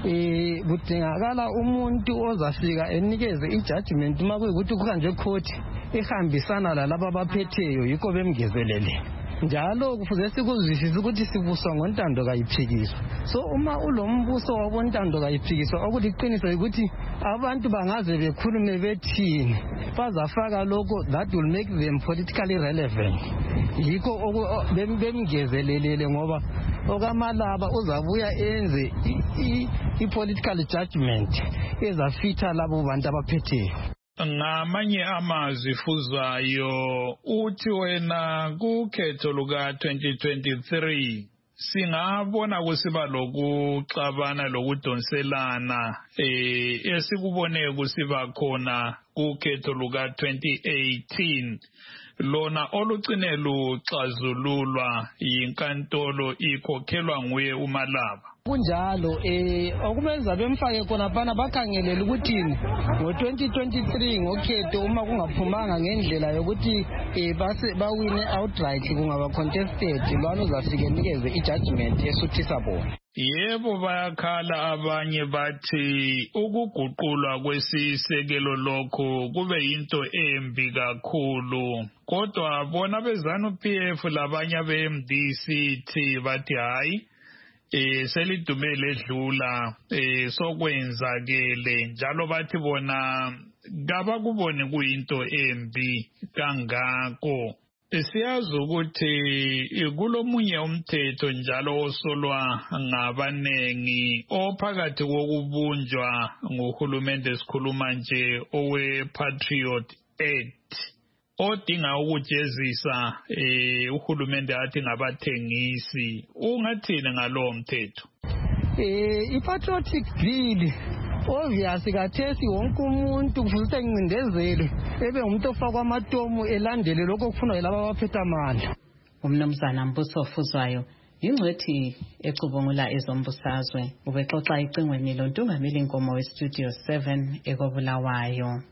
Kudingakala umuntu ozafika enikeze ijudgment uma kuyikuthi kuhanjwe ekhoti ehambisana lalabo abaphetheyo yikho bemngezelele. Njalo kufuze sikuzwisise ukuthi sibuswa ngontando kayiphikiswa. So uma ulombuso wabontando kayiphikiswa okuliqiniso ukuthi abantu bangaze bekhulume bethini bazafaka lokho that will make them politically relevant. Yikho bemngezelelele ngoba okaMalaba uzabuya enze i-political judgment ezafitha labo bantu abaphetheyo. Ngamanye amazwi Fuzwayo uthi wena kukhetho luka 2023 singabona kusiba lokuxabana lokudonselana esikubone kusiba khona kukhetho luka 2018 lona olucine luxazululwa yinkantolo ikhokhelwa nguye uMalaba. Kunjalo okubenza bemfake khona bakhangelele ukuthi ngo-2023 ngokhetho uma kungaphumanga ngendlela yokuthi bawine outright kungaba contested lwana uzafike enikeze ijudgment esuthisa bona. Yebo bayakhala abanye bathi ukuguqulwa kwesisekelo lokho kube yinto embi kakhulu kodwa bona beZANU-PF labanye beMDC bathi hayi selidumele edlula sokwenzakele njalo bathi bona kabakubone kuyinto embi kangako. Siyazi ukuthi kulomunye umthetho njalo osolwa ngabanengi ophakathi kokubunjwa nguhulumende sikhuluma nje owe-Patriot Act odinga ukujezisa uhulumende athi ngabathengisi. Ungathini ngalowo mthetho? I-Patriotic Bill obviously kathesi wonke umuntu kufuze encindezelwe ebe umuntu ofakwa amatomu elandele lokho okufunwa yilabo abaphethe amandla. Umnumzana Mbuso Fuzwayo ingcwethi ecubungula ezombusazwe ubexoxa icingweni lontungameli inkomo weStudio 7 ekobulawayo.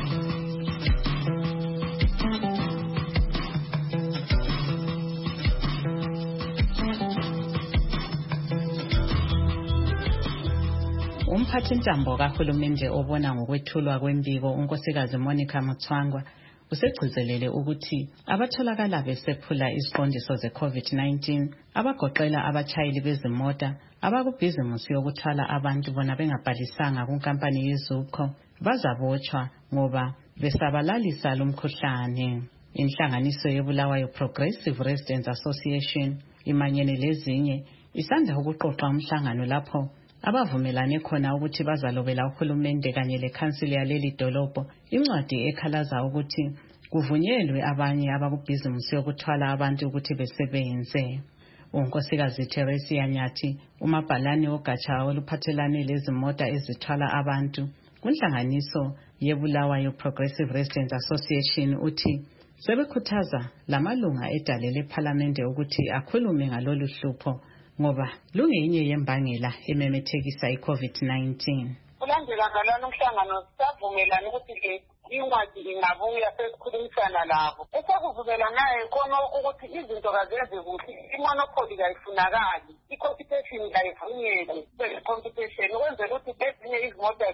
Umphathintambo kahulumende obona ngokwethulwa kwembiko unkosikazi Monica Mutswangwa usegcizelele ukuthi abatholakala besephula iziqondiso ze-COVID-19 abagoqela abatshayeli bezimota abakubhizimusi yokuthwala abantu bona bengabhalisanga kunkampani yeZUPCO bazabotshwa ngoba besabalalisa lumkhuhlane. Inhlanganiso yeBulawayo Progressive Residents Association imanyene lezinye isanda ukuqoqa umhlangano lapho abavumelane khona ukuthi bazalobela uhulumende kanye lekhansili yaleli dolobho incwadi ekhalaza ukuthi kuvunyelwe abanye abakubhizimusi yokuthwala abantu ukuthi besebenze. Unkosikazi Teresia Nyathi umabhalane ogatsha oluphathelane lezimota ezithwala abantu kunhlanganiso yeBulawayo Progressive Residents Association uthi sebekhuthaza lamalunga edale lePhalamende ukuthi akhulume ngalolu hlupho ngoba lungenye yembangela ememethekisa iCovid-19. Kulandela ngalona umhlangano savumelana ukuthi incwadi ingabuya sesikhulumisana labo. Esakuvumela naye khona ukuthi izinto kazenze kuhle, imonopoly kayifunakali, i-competition kayivunyelwe, competition ukwenzela ukuthi ezinye izimoto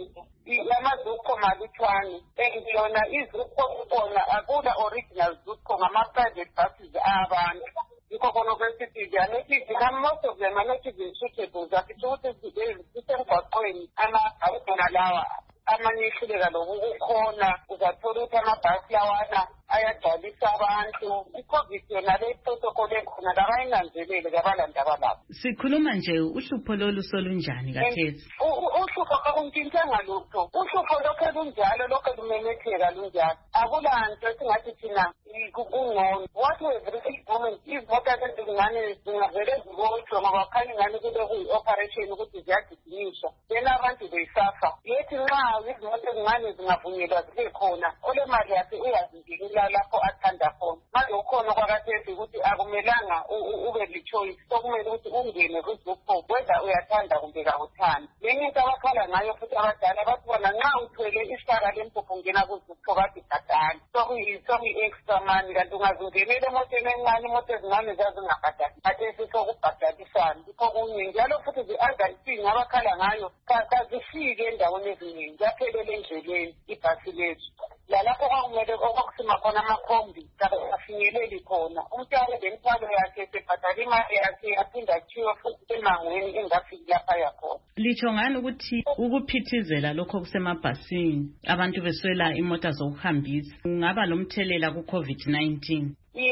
yamaZUPCO malutshwane yona iZUPCO khona akula original ZUPCO ngama-private buses abantu. Ikokono kwesitidi anesithi most of them are not even suitable ukuthi zisemgwaqweni amabhasi lawa amanye ehluleka lokukhona uzathola ukuthi amabhasi lawana ayagcwalisa abantu. I-COVID yona le protocol ekhona kabayinanzelele kabalandaba lapho. Sikhuluma nje uhlupho lolu solunjani kathesi? Uhlupho kakuntshintshanga lutho. Uhlupho lokho lunjalo lokho lumemetheka lunjalo. Akulanto esingathi thina kungcono. What we really moment izimoto ezingane zingavele zibotshwe ngoba khanye ngane kube kuyi-operation ukuthi ziyagijinyiswa. Then abantu beyisafa. Yethi nxa izimoto ezingane zingavunyelwa zibe khona ole mali yakhe uyazingelela lapho athanda khona. Manje ukhona kwakathesi ukuthi akumelanga ube le-choice sokumele ukuthi ungene kwiZUPCO whether uyathanda kumbe kawuthandi. Lenye into abakhala ngayo futhi abadala bathi bona nxa uthwele isaka lempuphu ungena kwiZUPCO bathi bhadali sokuyi-extra money kanti ungazingenela emotweni encane imoto ezincane zazingabhadali kathesi sokubhadalisana yikho kunye njalo futhi zi-adulting abakhala ngayo kazifike endaweni eziningi zaphelela endleleni ibhasi lethu. Lalapho kwakumele okwakusima khona amakhombi kafinyeleli khona umntwana lemthwalo yakhe sebhadala imali yakhe yaphinda athiwe futhi emangweni engafiki lapha yakhona. Litsho ngani ukuthi ukuphithizela lokho kusemabhasini abantu beswela imota zokuhambisa kungaba lomthelela ku-COVID-19?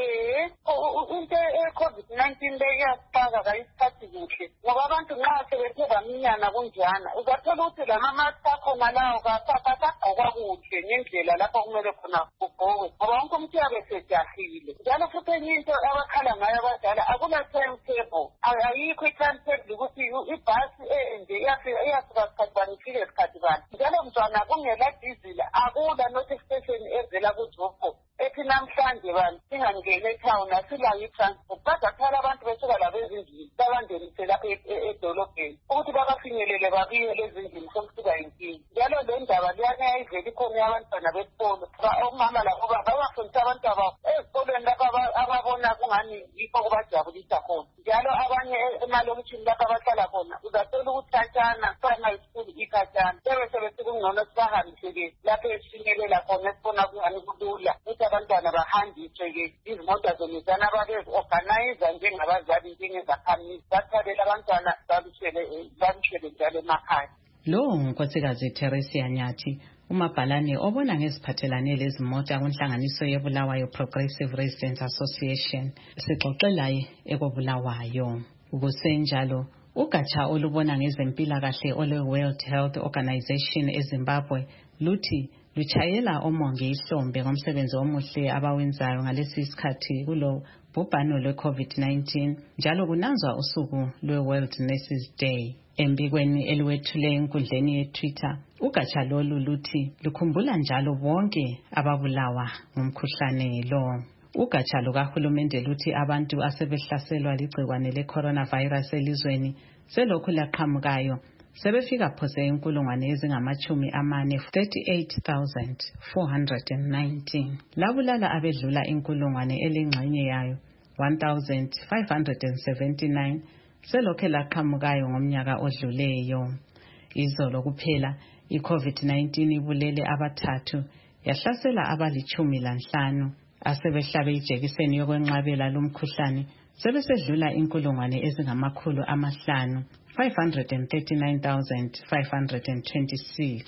Into e-COVID-19 leyasifaka kayisiphathi kuhle ngoba abantu nxa sebethe baminyana kunjana uzathola ukuthi lama-mask akhona lawo kasagqokwa kuhle ngendlela lapho kumele khona kugqokwe ngoba wonke umuntu uyabe sejahile. Njalo futhi enye into abakhala ngayo abadala akula-timetable, ayikho i-timetable ukuthi ibhasi enje iyasuka sikhathi bani ifike sikhathi bani. Njalo mntwana kungela dizili akula notification evela kuZUPCO ethi namhlanje bantu singangeni etown asilayo i-transport bazathwala abantu besuka labo ezindlini babangenise lapha edolobheni ukuthi babafinyelele babiyele ezindlini sokusuka inkinga. Njalo le ndaba liyana yayivela ikhona yabantwana besikolo omama labo babafundisa abantu abo ezikolweni lapha ababona kungani yikho kubajabulisa khona. Njalo abanye emalokitshini lapha abahlala khona uzathola ukuthi khatshana primary school ikhatshana sebesebethi kungcono sibahambise-ke lapho esifinyelela khona esibona kungani kulula ukuthi abantwana bahanjiswe-ke izimota zemizana ababe-organiza njengabazali njengezakhamizi bathabele abantwana babishele njalo emakhaya. Lo unkosikazi Theresia Nyathi, umabhalane obona ngeziphathelane lezimota kunhlanganiso yeBulawayo Progressive Residents Association, sixoxelayo ekoBulawayo. Kusenjalo, ugatsha olubona ngezempilakahle olwe-World Health Organization eZimbabwe luthi luchayela omongi ihlombe ngomsebenzi omuhle abawenzayo ngalesi sikhathi kulo bhubhano lwe-COVID-19 njalo kunanzwa usuku lwe-World Nurses Day. Embikweni eliwethule enkundleni ye-Twitter, ugatsha lolu luthi lukhumbula njalo bonke ababulawa ngumkhuhlane lo. Ugatsha lukahulumende luthi abantu asebehlaselwa ligciwane le-coronavirus elizweni selokhu laqhamukayo sebefika phose inkulungwane ezingama-40 38,419. Labulala abedlula inkulungwane elengxenye yayo 1,579 selokhu laqhamukayo ngomnyaka odluleyo. Izolo kuphela i-COVID-19 ibulele abathathu yahlasela abali-15 asebehlabe ijekiseni yokwenqabela lomkhuhlane sebesedlula inkulungwane ezingama-500 539,526.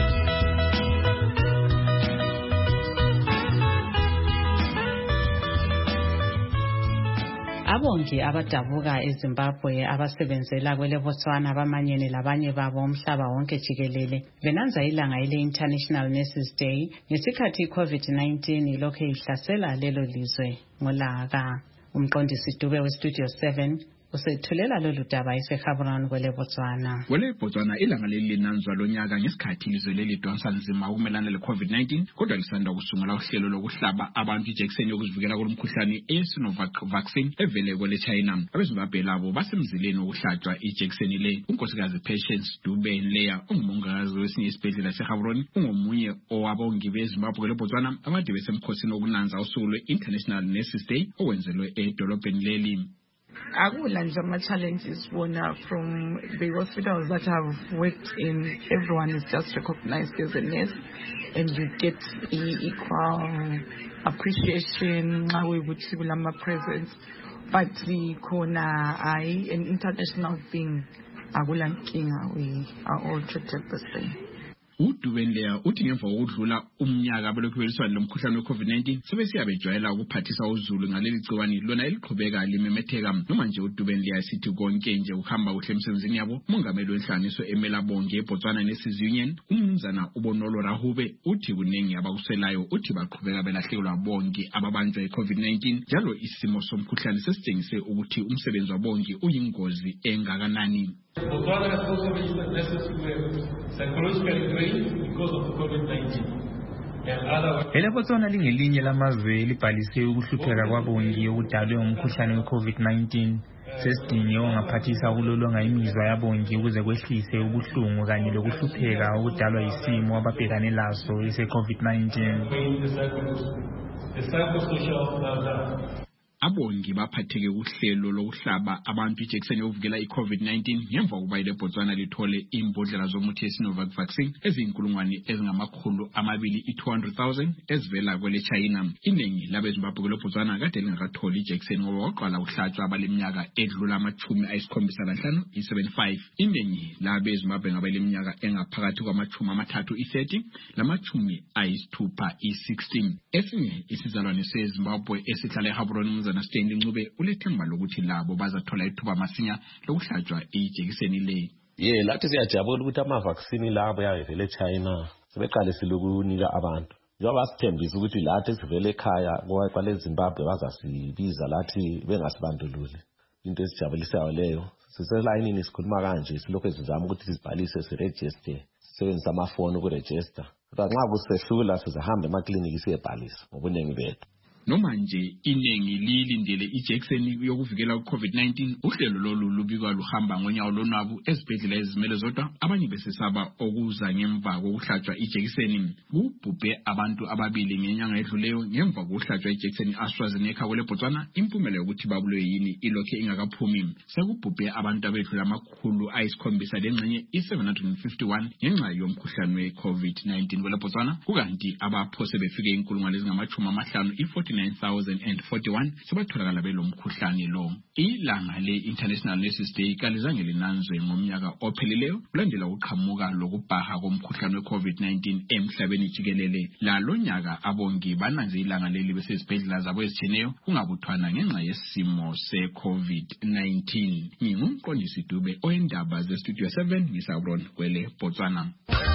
Abongi abadabuka eZimbabwe abasebenzela kweleBotswana bamanyene labanye babo umhlaba wonke jikelele benanza ilanga ile-International Nurses Day ngesikhathi i-COVID-19 lokhu ihlasela lelo lizwe ngolaka. Umqondisi Dube weStudio 7 usethulela lolu daba eseGaborone kweleBotswana. KweleBotswana ilanga leli linanzwa lonyaka ngesikhathi ilizwe leli lidonsa nzima ukumelana le-COVID-19 kodwa lisanda kusungula uhlelo lokuhlaba abantu ijekiseni yokuzivikela kulomkhuhlane eSinovac vaccine evele kweleChina. AbeZimbabwe labo basemzileni wokuhlatshwa ijekiseni le. Unkosikazi Patience Dube Leya ongumongikazi wesinye isibhedlela seGaborone ungomunye owabongi beZimbabwe kweleBotswana abade besemkhosini wokunanza usuku lwe-International Nurses Day owenzelwe edolobheni leli. Akula nje ama-challenges bona from the hospitals that I've worked in. Everyone is just recognized as a nurse and you get equal appreciation nxa kuyikuthi kulama-presence, but khona an international thing akula nkinga, we are all treated the same. uDubenleya uthi ngemva kokudlula umnyaka belokhu beliswana lomkhuhlane we-COVID-19 sebesiyabejwayela ukuphathisa uZulu ngaleli gciwane lona eliqhubeka limemetheka. Noma nje uDubenleya sithi konke nje ukuhamba kuhle emsebenzini yabo, umongameli wenhlanganiso emela bonke eBotswana Nurses Union umnumzana uBonolo Rahube uthi kuningi abakuswelayo, uthi baqhubeka belahlekelwa bonke ababanjwa i-COVID-19 njalo isimo somkhuhlane sesitshengise ukuthi umsebenzi wabonke uyingozi engakanani. Botswana has also registered nurses who were psychologically drained because of the COVID-19. ELeBotswana lingelinye lamazwe elibhalise ukuhlupheka kwabongi okudalwe umkhuhlane we-COVID-19. Sesidinge ongaphathisa ukulolonga imizwa yabongi ukuze kwehlise ubuhlungu kanye lokuhlupheka okudalwa yisimo ababhekane laso ese-COVID-19. Abongi baphatheke uhlelo lokuhlaba abantu ijekiseni yokuvikela i-COVID-19 ngemva kokuba iLeBotswana lithole imbodlela zomuthi yeSinovac vaccine ezinkulungwane ezingama-200,000 ezivela kweleChina. Iningi labeZimbabwe kweleBotswana kade lingakatholi ijekiseni ngoba waqala ukuhlatshwa abaleminyaka edlula ama-75 i-75. Iningi labeZimbabwe ngabaleminyaka engaphakathi kwama-30 i-30 lama-60 i-16. Esinye isizalwane seZimbabwe esihlala eGaborone Stanley Ncube ulethemba lokuthi labo bazathola ithuba masinya lokuhlatshwa ijekiseni le. Lathi siyajabula ukuthi ama-vaccine labo yavele eChina sebeqalisile ukunika abantu. Njengoba sithembisa ukuthi lathi sivele ekhaya kwale Zimbabwe bazasibiza lathi bengasibandululi. Into esijabulisayo leyo. Siselayinini sikhuluma kanje silokhu sizama ukuthi sibhalise siregister. Sisebenzisa amafoni ukuregister. Kodwa nxa kusehlula sizahamba emakliniki siyebhalisa ngobuningi bethu. Noma nje iningi lilindele ijekiseni yokuvikela uCovid-19, uhlelo lolu lubikwa luhamba ngonyawo lonwabu ezibhedlela ezimele zodwa, abanye besesaba okuza ngemva kokuhlatshwa ijekiseni. Kubhubhe abantu ababili ngenyanga edluleyo ngemva kokuhlatshwa ijekiseni AstraZeneca kwele Botswana. Impumela yokuthi babulwe yini ilokhe ingakaphumi. Sekubhubhe abantu abedlula amakhulu ayisikhombisa lengxenye i751 ngenxa yomkhuhlane we-COVID-19 kwele Botswana, kukanti abaphose befike inkulungwane ezingama-50 i-49,041 sebatholakala belomkhuhlane lo. Ilanga le-International Nurses Day kalizange linanzwe ngomnyaka ophelileyo kulandela uqhamuka lokubhaha komkhuhlane we-COVID-19 emhlabeni jikelele. Lalo nyaka abongi bananze ilanga leli besezibhedlela zabo ezitshiyeneyo kungabuthwana ngenxa yesimo se-COVID-19. Ngingumqondisi Dube oyindaba ze-Studio 7 ngisabron kwele Botswana.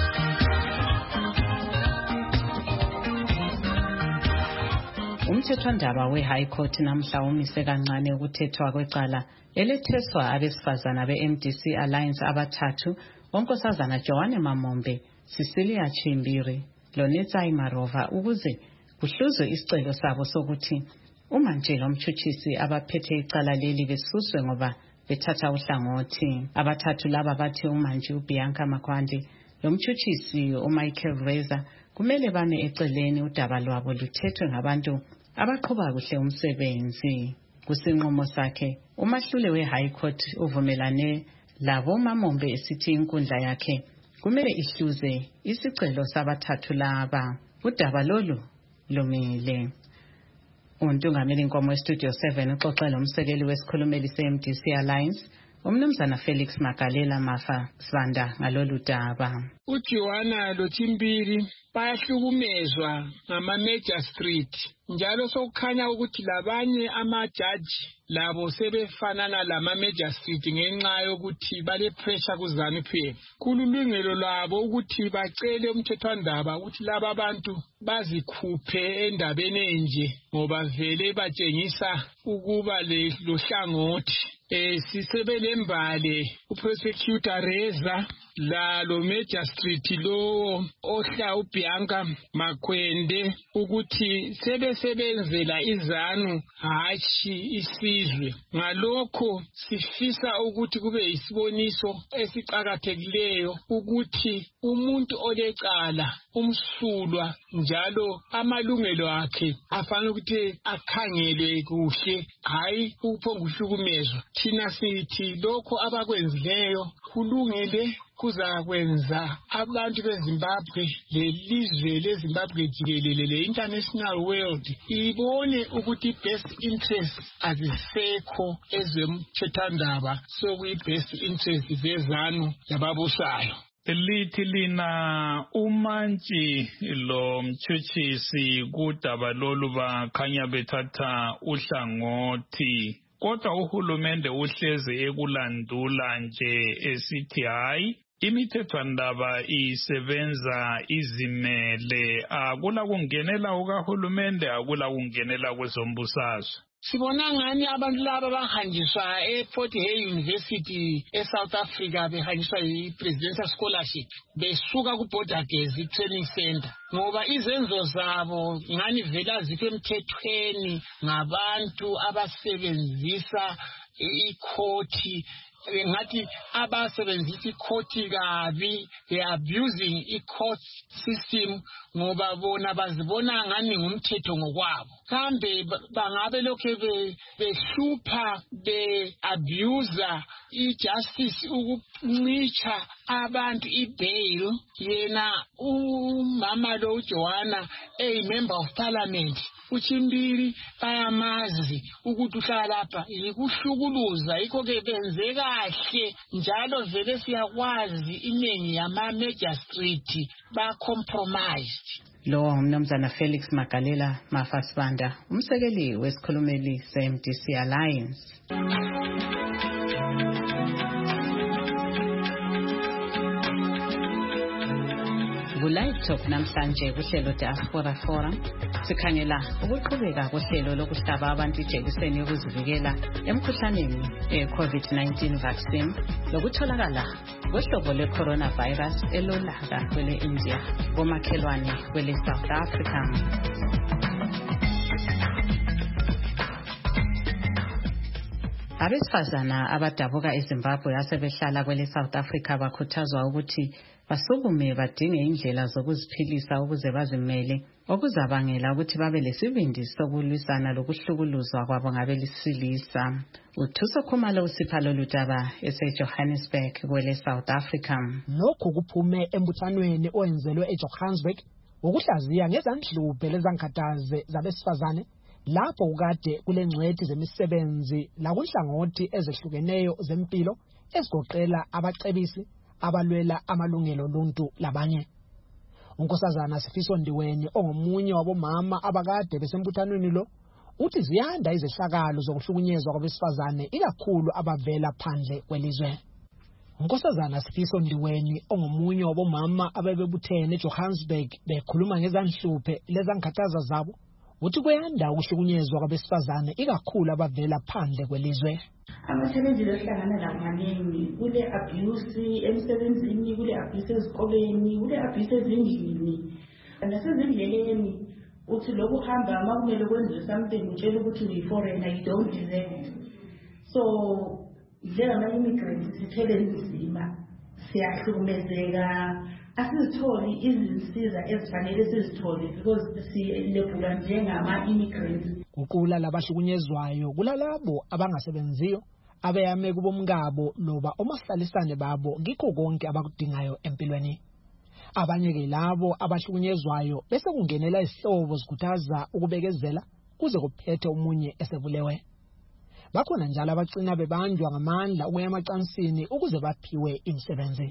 Umthethwandaba we-High Court namhla umise kancane ukuthethwa kwecala eletheswa abesifazana be-MDC Alliance abathathu, onkosazana Joanne Mamombe, Cecilia Chimbiri, Lonetsai Marova, ukuze kuhluzwe isicelo sabo sokuthi uMantshela umtshutshisi abaphethe icala leli besuswe ngoba bethatha uhlangothi. Abathathu laba bathi uMantshi uBianca Makwande lomtshutshisi uMichael Reza kumele bame eceleni udaba lwabo luthethwe ngabantu abaqhuba kuhle umsebenzi. Kusinqumo sakhe, umahlule we-High Court uvumelane labo Mamombe esithi inkundla yakhe kumele ihluze isicelo sabathathu laba. Udaba lolu lumile. Untungameli Nkomo eStudio 7 uxoxela umsekeli wesikhulumeli se-MDC Alliance umnumzana Felix Magalela Mafa Sibanda ngalolu daba. uJoanna loThimbili bayahlukumezwa ngama-magistrate njalo sokukhanya ukuthi labanye amajaji labo sebefanana lama-magistrate ngenxa yokuthi bale-pressure kuZANU-PF. Kululungelo lwabo ukuthi bacele umthethwandaba ukuthi laba bantu bazikhuphe endabeni enje ngoba vele batshengisa ukuba lohlangothi. Sisebelembale uprosecutor Reza lo magistrate lo ohla uBianca Makwende ukuthi sebesebenzela iZANU hashi isizwe. Ngalokho sifisa ukuthi kube isiboniso esiqhakathekileyo ukuthi umuntu olecala umsulwa njalo amalungelo akhe afanele ukuthi akhangelwe kuhle, hayi ukuphonguhlukumezwa. Thina sithi lokho abakwenzileyo kulungile, kuzakwenza abantu beZimbabwe lelizwe leZimbabwe jikelele le-international world ibone ukuthi best interest azisekho ezemthethwandaba sokuyi-best interest zeZANU lababusayo. Lithi lina uMantshi lo mtshutshisi kudaba lolu bakhanya bethatha uhlangothi, kodwa uhulumende uhleze ekulandula nje esithi hayi imithethwandaba isebenza izimele, akula kungenela ukahulumende, akula kungenela kwezombusazwe. Sibona ngani abantu laba bahanjiswa eFort Hare University eSouth Africa behanjiswa yi-Presidential Scholarship besuka kuBodagezi Training Center ngoba izenzo zabo ngani vela zikho emthethweni ngabantu abasebenzisa ikhoti, ngathi abasebenzisa ikhoti kabi, they are abusing i-court system ngoba bona bazibona ngani ngumthetho ngokwabo. Kambe bangabe lokho behlupha be-abuser i-justice ukuncitsha abantu i-bail. Yena umama lo uJoanna member of parliament, uThimbili bayamazi ukuthi uhlala lapha yikuhlukuluza, yikho-ke benze kahle njalo vele siyakwazi iningi yama-magistrate ba-compromised. Lo umnumzana Felix Magalela Mafa Sibanda, umsekeli wesikhulumeli se-MDC Alliance. Ku-Live Talk namhlanje kuhlelo Diaspora Forum sikhangela ukuqhubeka kohlelo lokuhlaba abantu ijekiseni yokuzivikela emkhuhlaneni e-COVID-19 vaccine lokutholakala kohlobo lwe-coronavirus elolaka kwele-India komakhelwane kwele-South Africa. Abesifazana abadabuka eZimbabwe asebehlala kwele South Africa bakhuthazwa ukuthi basukume badinge indlela zokuziphilisa ukuze bazimele, okuzabangela ukuthi babe lesibindi sokulwisana lokuhlukuluzwa kwabo ngabelisilisa. uThuso Khumalo usipha lolu daba eseJohannesburg kwele South Africa. Lokhu kuphume embuthanweni owenzelwe eJohannesburg ukuhlaziya ngezandlube lezankathaze zabesifazane lapho ukade kulengcwethi zemisebenzi lakunhlangothi ezehlukeneyo zempilo ezigoqela abacebisi abalwela amalungelo oluntu labanye. Unkosazana Sifiso Ndiweni ongomunye wabomama abakade besembuthanweni lo uthi ziyanda izehlakalo zokuhlukunyezwa kwabesifazane ikakhulu abavela phandle kwelizwe. Unkosazana Sifiso Ndiweni ongomunye wabomama ababebuthene eJohannesburg bekhuluma ngezandlube lezankathaza zabo uthi kuyanda ukuhlukunyezwa kwabesifazane ikakhulu abavela phandle kwelizwe. Amasebenzi lohlangana lamaningi kule abuse emsebenzini, kule abuse ezikoleni, kule abuse ezindlini nasezindleleni. Uthi lokhu hamba makumele kwenziwe something utshela ukuthi uyi-foreigner, you don't deserve it. So njengama-immigrants sithele nzima, siyahlukumezeka, asizitholi izinsiza ezifanele sizithole because silebhula njengama-immigrants. Ukula labahlukunyezwayo kulalabo abangasebenziyo abeyame kubomngabo loba omahlalisane babo ngikho konke abakudingayo empilweni. Abanye-ke labo abahlukunyezwayo bese kungenela izihlobo zikhuthaza ukubekezela kuze kuphethe omunye esebulewe. Bakhona njalo abagcina bebanjwa ngamandla ukuya emacansini ukuze baphiwe imisebenzi.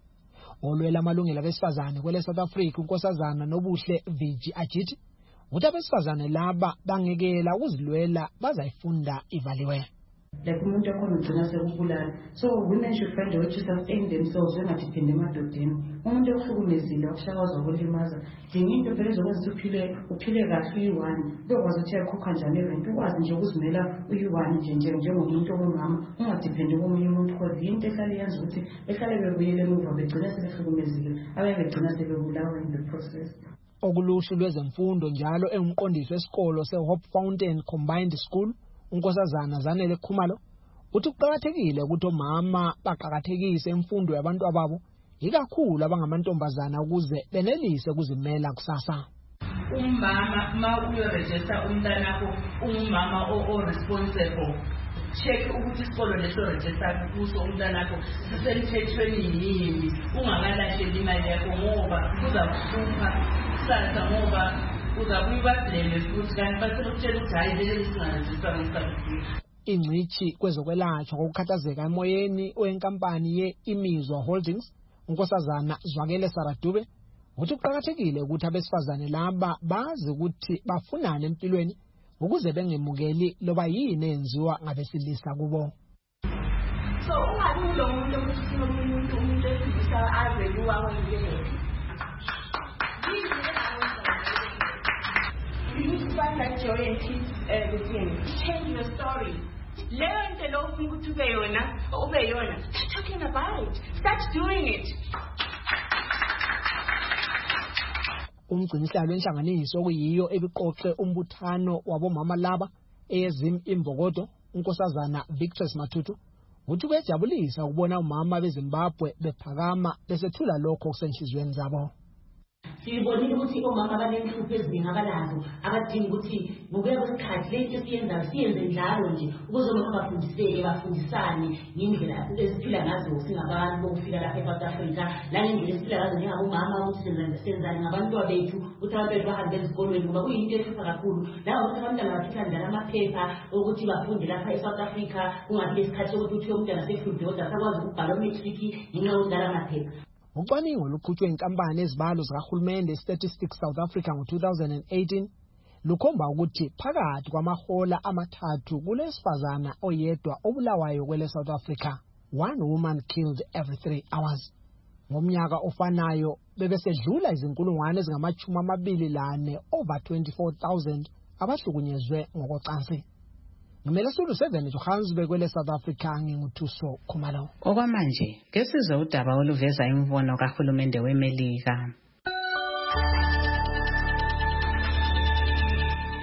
Olwela amalungelo abesifazane kwele South Africa unkosazana Nobuhle Viji Ajithi uthi abesifazane laba bangekela ukuzilwela bazayifunda ivaliwe. Like umuntu akhona ugcina sekubulala. So women should find a way to sustain themselves bengadepende emadodeni. Umuntu okuhlukumezile okushakazwa kulimaza dinga into vele ezokwenza uphile kahle uyi-one, bekwazi ukuthi yakhokha njani irent, ukwazi nje ukuzimela uyi-one njengomuntu ongumama ungadependi komunye umuntu because into ehlale yenza ukuthi behlale bebuyele emuva begcina sebehlukumezile abanye begcina sebebulawa in the process. Okuluhlu lwezemfundo njalo engumqondisi wesikolo seHope Fountain Combined School unkosazana Zanele Khumalo uthi kuqakathekile ukuthi omama baqakathekise imfundo yabantu ababo ikakhulu abangamantombazana ukuze benelise ukuzimela kusasa. Umama ma uyoregister umntanakho umama o-responsible, check ukuthi isikolo leso register kuso umntanakho sisemthethweni yini, ungakalahleli imali yakho ngoba kuzakuhlupha kusasa ngoba uzakuyibableme futhi kanti baselokutshela ukuthi hayi vele singarejista ngesikhathi. Ingcithi kwezokwelatshwa kokukhathazeka emoyeni oyenkampani ye-Imizwa Holdings unkosazana Zwakele Saradube uthi kuqakathekile ukuthi abesifazane laba bazi ukuthi bafunane empilweni ukuze bengemukeli loba yini enziwa ngabesilisa kubo. So ungabi lo muntu ukuthi umuntu esilisa azeliwa ngempilo. You need to find that joy and peace within. Change your story. Learn the law from Ubeyona. Start talking about it. Start doing it. Umgcinisihlalo wenhlanganiso okuyiyo ebiqoqe umbuthano wabomama laba eyezim imbokodo unkosazana Victress Matutu uthi kuyajabulisa ukubona umama beZimbabwe bephakama besethula lokho kusenhlizweni zabo. Sibonile ukuthi omama abanenhlupho eziningi abanazo abadinga ukuthi ngokuya kwesikhathi lento siyenza siyenze njalo nje ukuze omama bafundiseke bafundisane ngindlela esiphila ngazo singabantu bokufika lapha eSouth Africa nangendlela esiphila ngazo njengabomama ukuthi senzani ngabantwana bethu ukuthi abantwana bahambe ezikolweni ngoba kuyinto ehlupha kakhulu nawo ukuthi abantwana bafika njalo amaphepha ukuthi bafunde lapha eSouth Africa kungabi lesikhathi sokuthi uthiwe umntwana sefunde kodwa sakwazi ukubhala umatric ngenxa yokudlala amaphepha. Ucwaningo luqhutshwe inkampani ezibalo zikahulumende Statistics South Africa ngo-2018 lukhomba ukuthi phakathi kwamahola amathathu kulesifazana oyedwa obulawayo kwele South Africa, 1 woman killed every 3 hours. Ngomnyaka ofanayo bebesedlula izinkulungwane ezingama-24 over 24,000 abahlukunyezwe ngokocansi. Ngimele Sulu 7 Johannesburg kwele South Africa nginguThuso Khumalo. Okwamanje kesizwe udaba oluveza imbono kahulumende weMelika.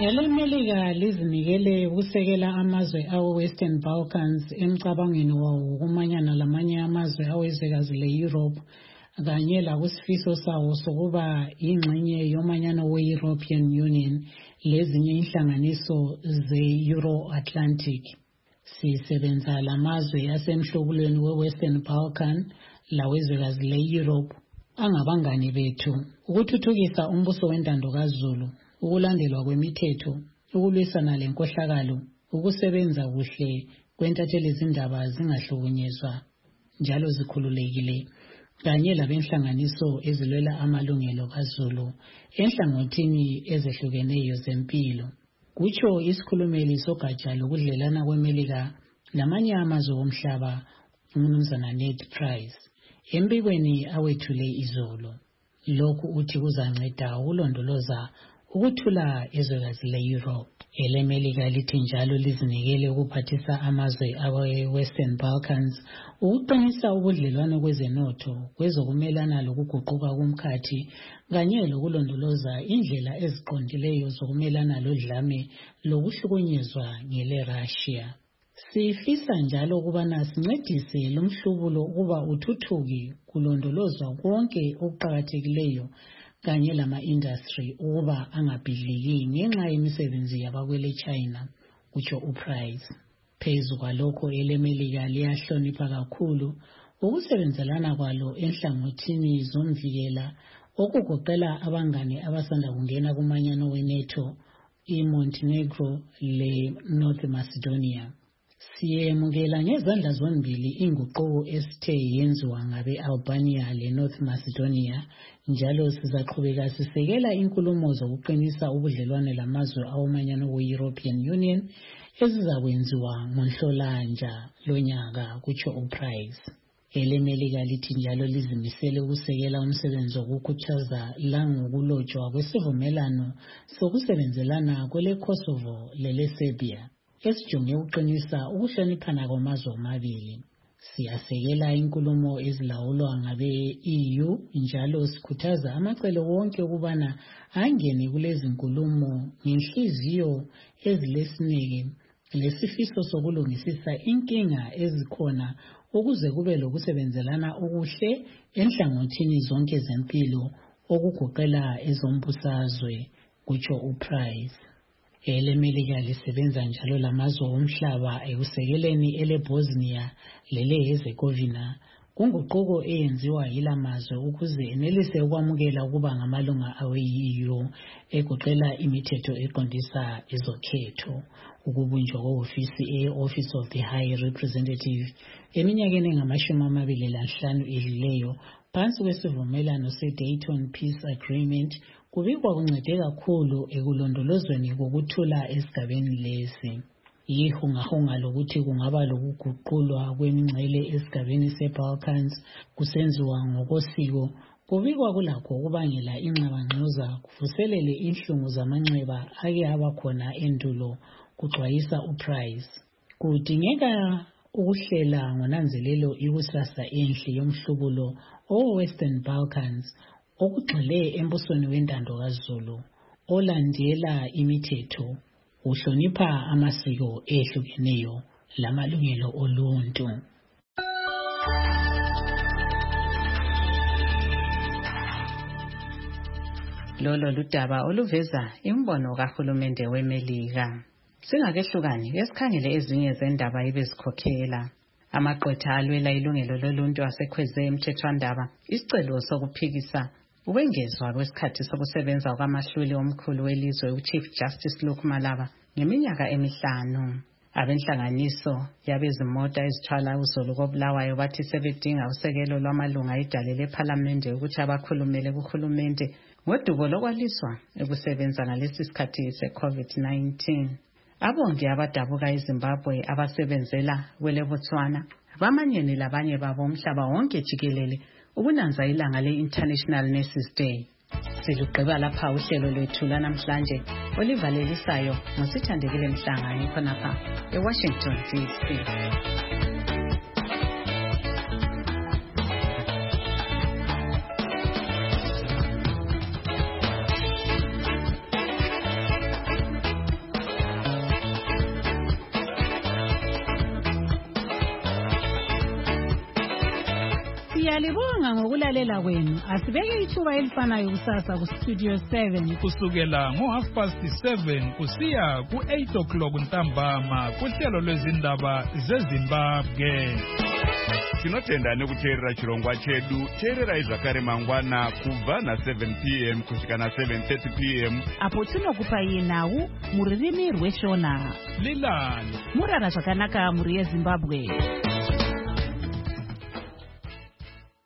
EleMelika lizinikele ukusekela amazwe awe-Western Balkans emcabangweni wawo ukumanyana lamanye amazwe awezwekazi le-Europe kanye lakusifiso sawo sokuba ingxenye yomanyano we-European Union lezinye inhlanganiso ze-Euro-Atlantic. Sisebenza lamazwe asemhlobulweni we-Western Balkan lawezwekazi le-Europe angabangani bethu ukuthuthukisa umbuso wentando kaZulu, ukulandelwa kwemithetho, ukulwisana lenkohlakalo, ukusebenza kuhle kwentatheli izindaba zingahlukunyezwa njalo zikhululekile, kanye labenhlanganiso ezilwela amalungelo kaZulu enhlangothini ezehlukeneyo zempilo. Kutsho isikhulumeli sogatsha lokudlelana kweMelika lamanye amazwe omhlaba uMnumzana Ned Price embikweni awethule izolo. Lokhu uthi kuzanceda ukulondoloza ukuthula ezwekazi le-Europe. EleMelika lithi njalo lizinikele ukuphathisa amazwe awe-Western Balkans ukuqinisa ubudlelwano kwezenotho, kwezokumelana lokuguquka komkhathi kanye lokulondoloza indlela eziqondileyo zokumelana lodlame lokuhlukunyezwa ngele-Russia. Sifisa njalo ukubana sincedise lomhlubulo ukuba uthuthuke kulondolozwa konke okuqakathekileyo kanye lama-industry ukuba angabhidliki ngenxa yemisebenzi yabakwele China, kutsho uPrice. Phezu kwalokho EleMelika liyahlonipha kakhulu ukusebenzelana kwalo enhlangothini zomvikela okugoqela abangane abasanda kungena kumanyano weNATO, iMontenegro leNorth Macedonia. Siyemukela ngezandla zombili inguquko esithe yenziwa ngabe-Albania leNorth Macedonia, njalo sizaqhubeka sisekela inkulumo zokuqinisa ubudlelwane lamazwe awomanyano we-European Union ezizakwenziwa ngoNhlolanja lonyaka, kutsho uPrice. EleMelika lithi njalo lizimisele ukusekela umsebenzi wokukhuthaza langokulotshwa kwesivumelano sokusebenzelana kwele-Kosovo lele-Serbia esijonge ukuqinisa ukuhloniphana kwamazwe omabili. Siyasekela inkulumo ezilawulwa ngabe-EU njalo sikhuthaza amacele wonke ukubana angene kulezi nkulumo ngenhliziyo ezilesineke lesifiso sokulungisisa inkinga ezikhona ukuze kube lokusebenzelana okuhle enhlangothini zonke zempilo okugoqela ezombusazwe, kutsho uPrice. EleMelika lisebenza njalo lamazwe omhlaba ekusekeleni ele-Bosnia lele-Herzegovina kunguquko eyenziwa yilamazwe ukuze enelise ukwamukela ukuba ngamalunga awe-EU egoqela imithetho eqondisa ezokhetho. Ukubunjwa kwe-ofisi e-Office of the High Representative eminyakeni engama-25 edluleyo phansi kwesivumelano se-Dayton Peace Agreement kubikwa kuncede kakhulu ekulondolozweni kokuthula esigabeni lesi. Ihungahunga lokuthi kungaba lokuguqulwa kwemingcele esigabeni se-Balkans kusenziwa ngokosiko kubikwa kulakho ukubangela inxabangxoza kuvuselele inhlungu zamanxeba ake abakhona endulo, kuxwayisa uPrice. Kudingeka ukuhlela ngonanzelelo ikusasa enhle yomhlubulo owe-Western Balkans okugxile embusweni wentando kaZulu olandela imithetho, uhlonipha amasiko ehlukeneyo lamalungelo oluntu. Lolo ludaba oluveza imbono kahulumende weMelika. Singakehlukani esikhangele ezinye zendaba ebezikhokhela. Amaqwetha alwela ilungelo loluntu asekhweze emthethwandaba isicelo sokuphikisa ukwengezwa kwesikhathi sokusebenza kwamahluli omkhulu welizwe uChief Justice Luke Malaba ngeminyaka 5. Abenhlanganiso yabezimota ezithwala uzulu koBulawayo bathi sebedinga usekelo lwamalunga edale lephalamende ukuthi abakhulumele kuhulumende ngodubo lokwaliswa ukusebenza ngalesi sikhathi se-COVID-19. Abongi abadabuka eZimbabwe abasebenzela kweleBotswana bamanyene labanye babo umhlaba wonke jikelele ukunanza ilanga le-International Nurses Day. Siluqeba lapha uhlelo lwethu lanamhlanje olivalelisayo ngosithandekile Mhlanga khonapha eWashington DC. Siyalibonga ngokulalela kwenu. Asibeke ithuba elifanayo kusasa ku Studio 7 kusukela ngo7:30 kusiya ku8 ntambama kuhlelo lwezindaba zeZimbabwe. Tinotenda nekuteerera chirongwa chedu. Teererai zvakare mangwana kubva na7 p.m. kusvika na7:30 p.m. apo tinokupai nhau mururimi rweshona. Lilani murara zvakanaka muri yeZimbabwe.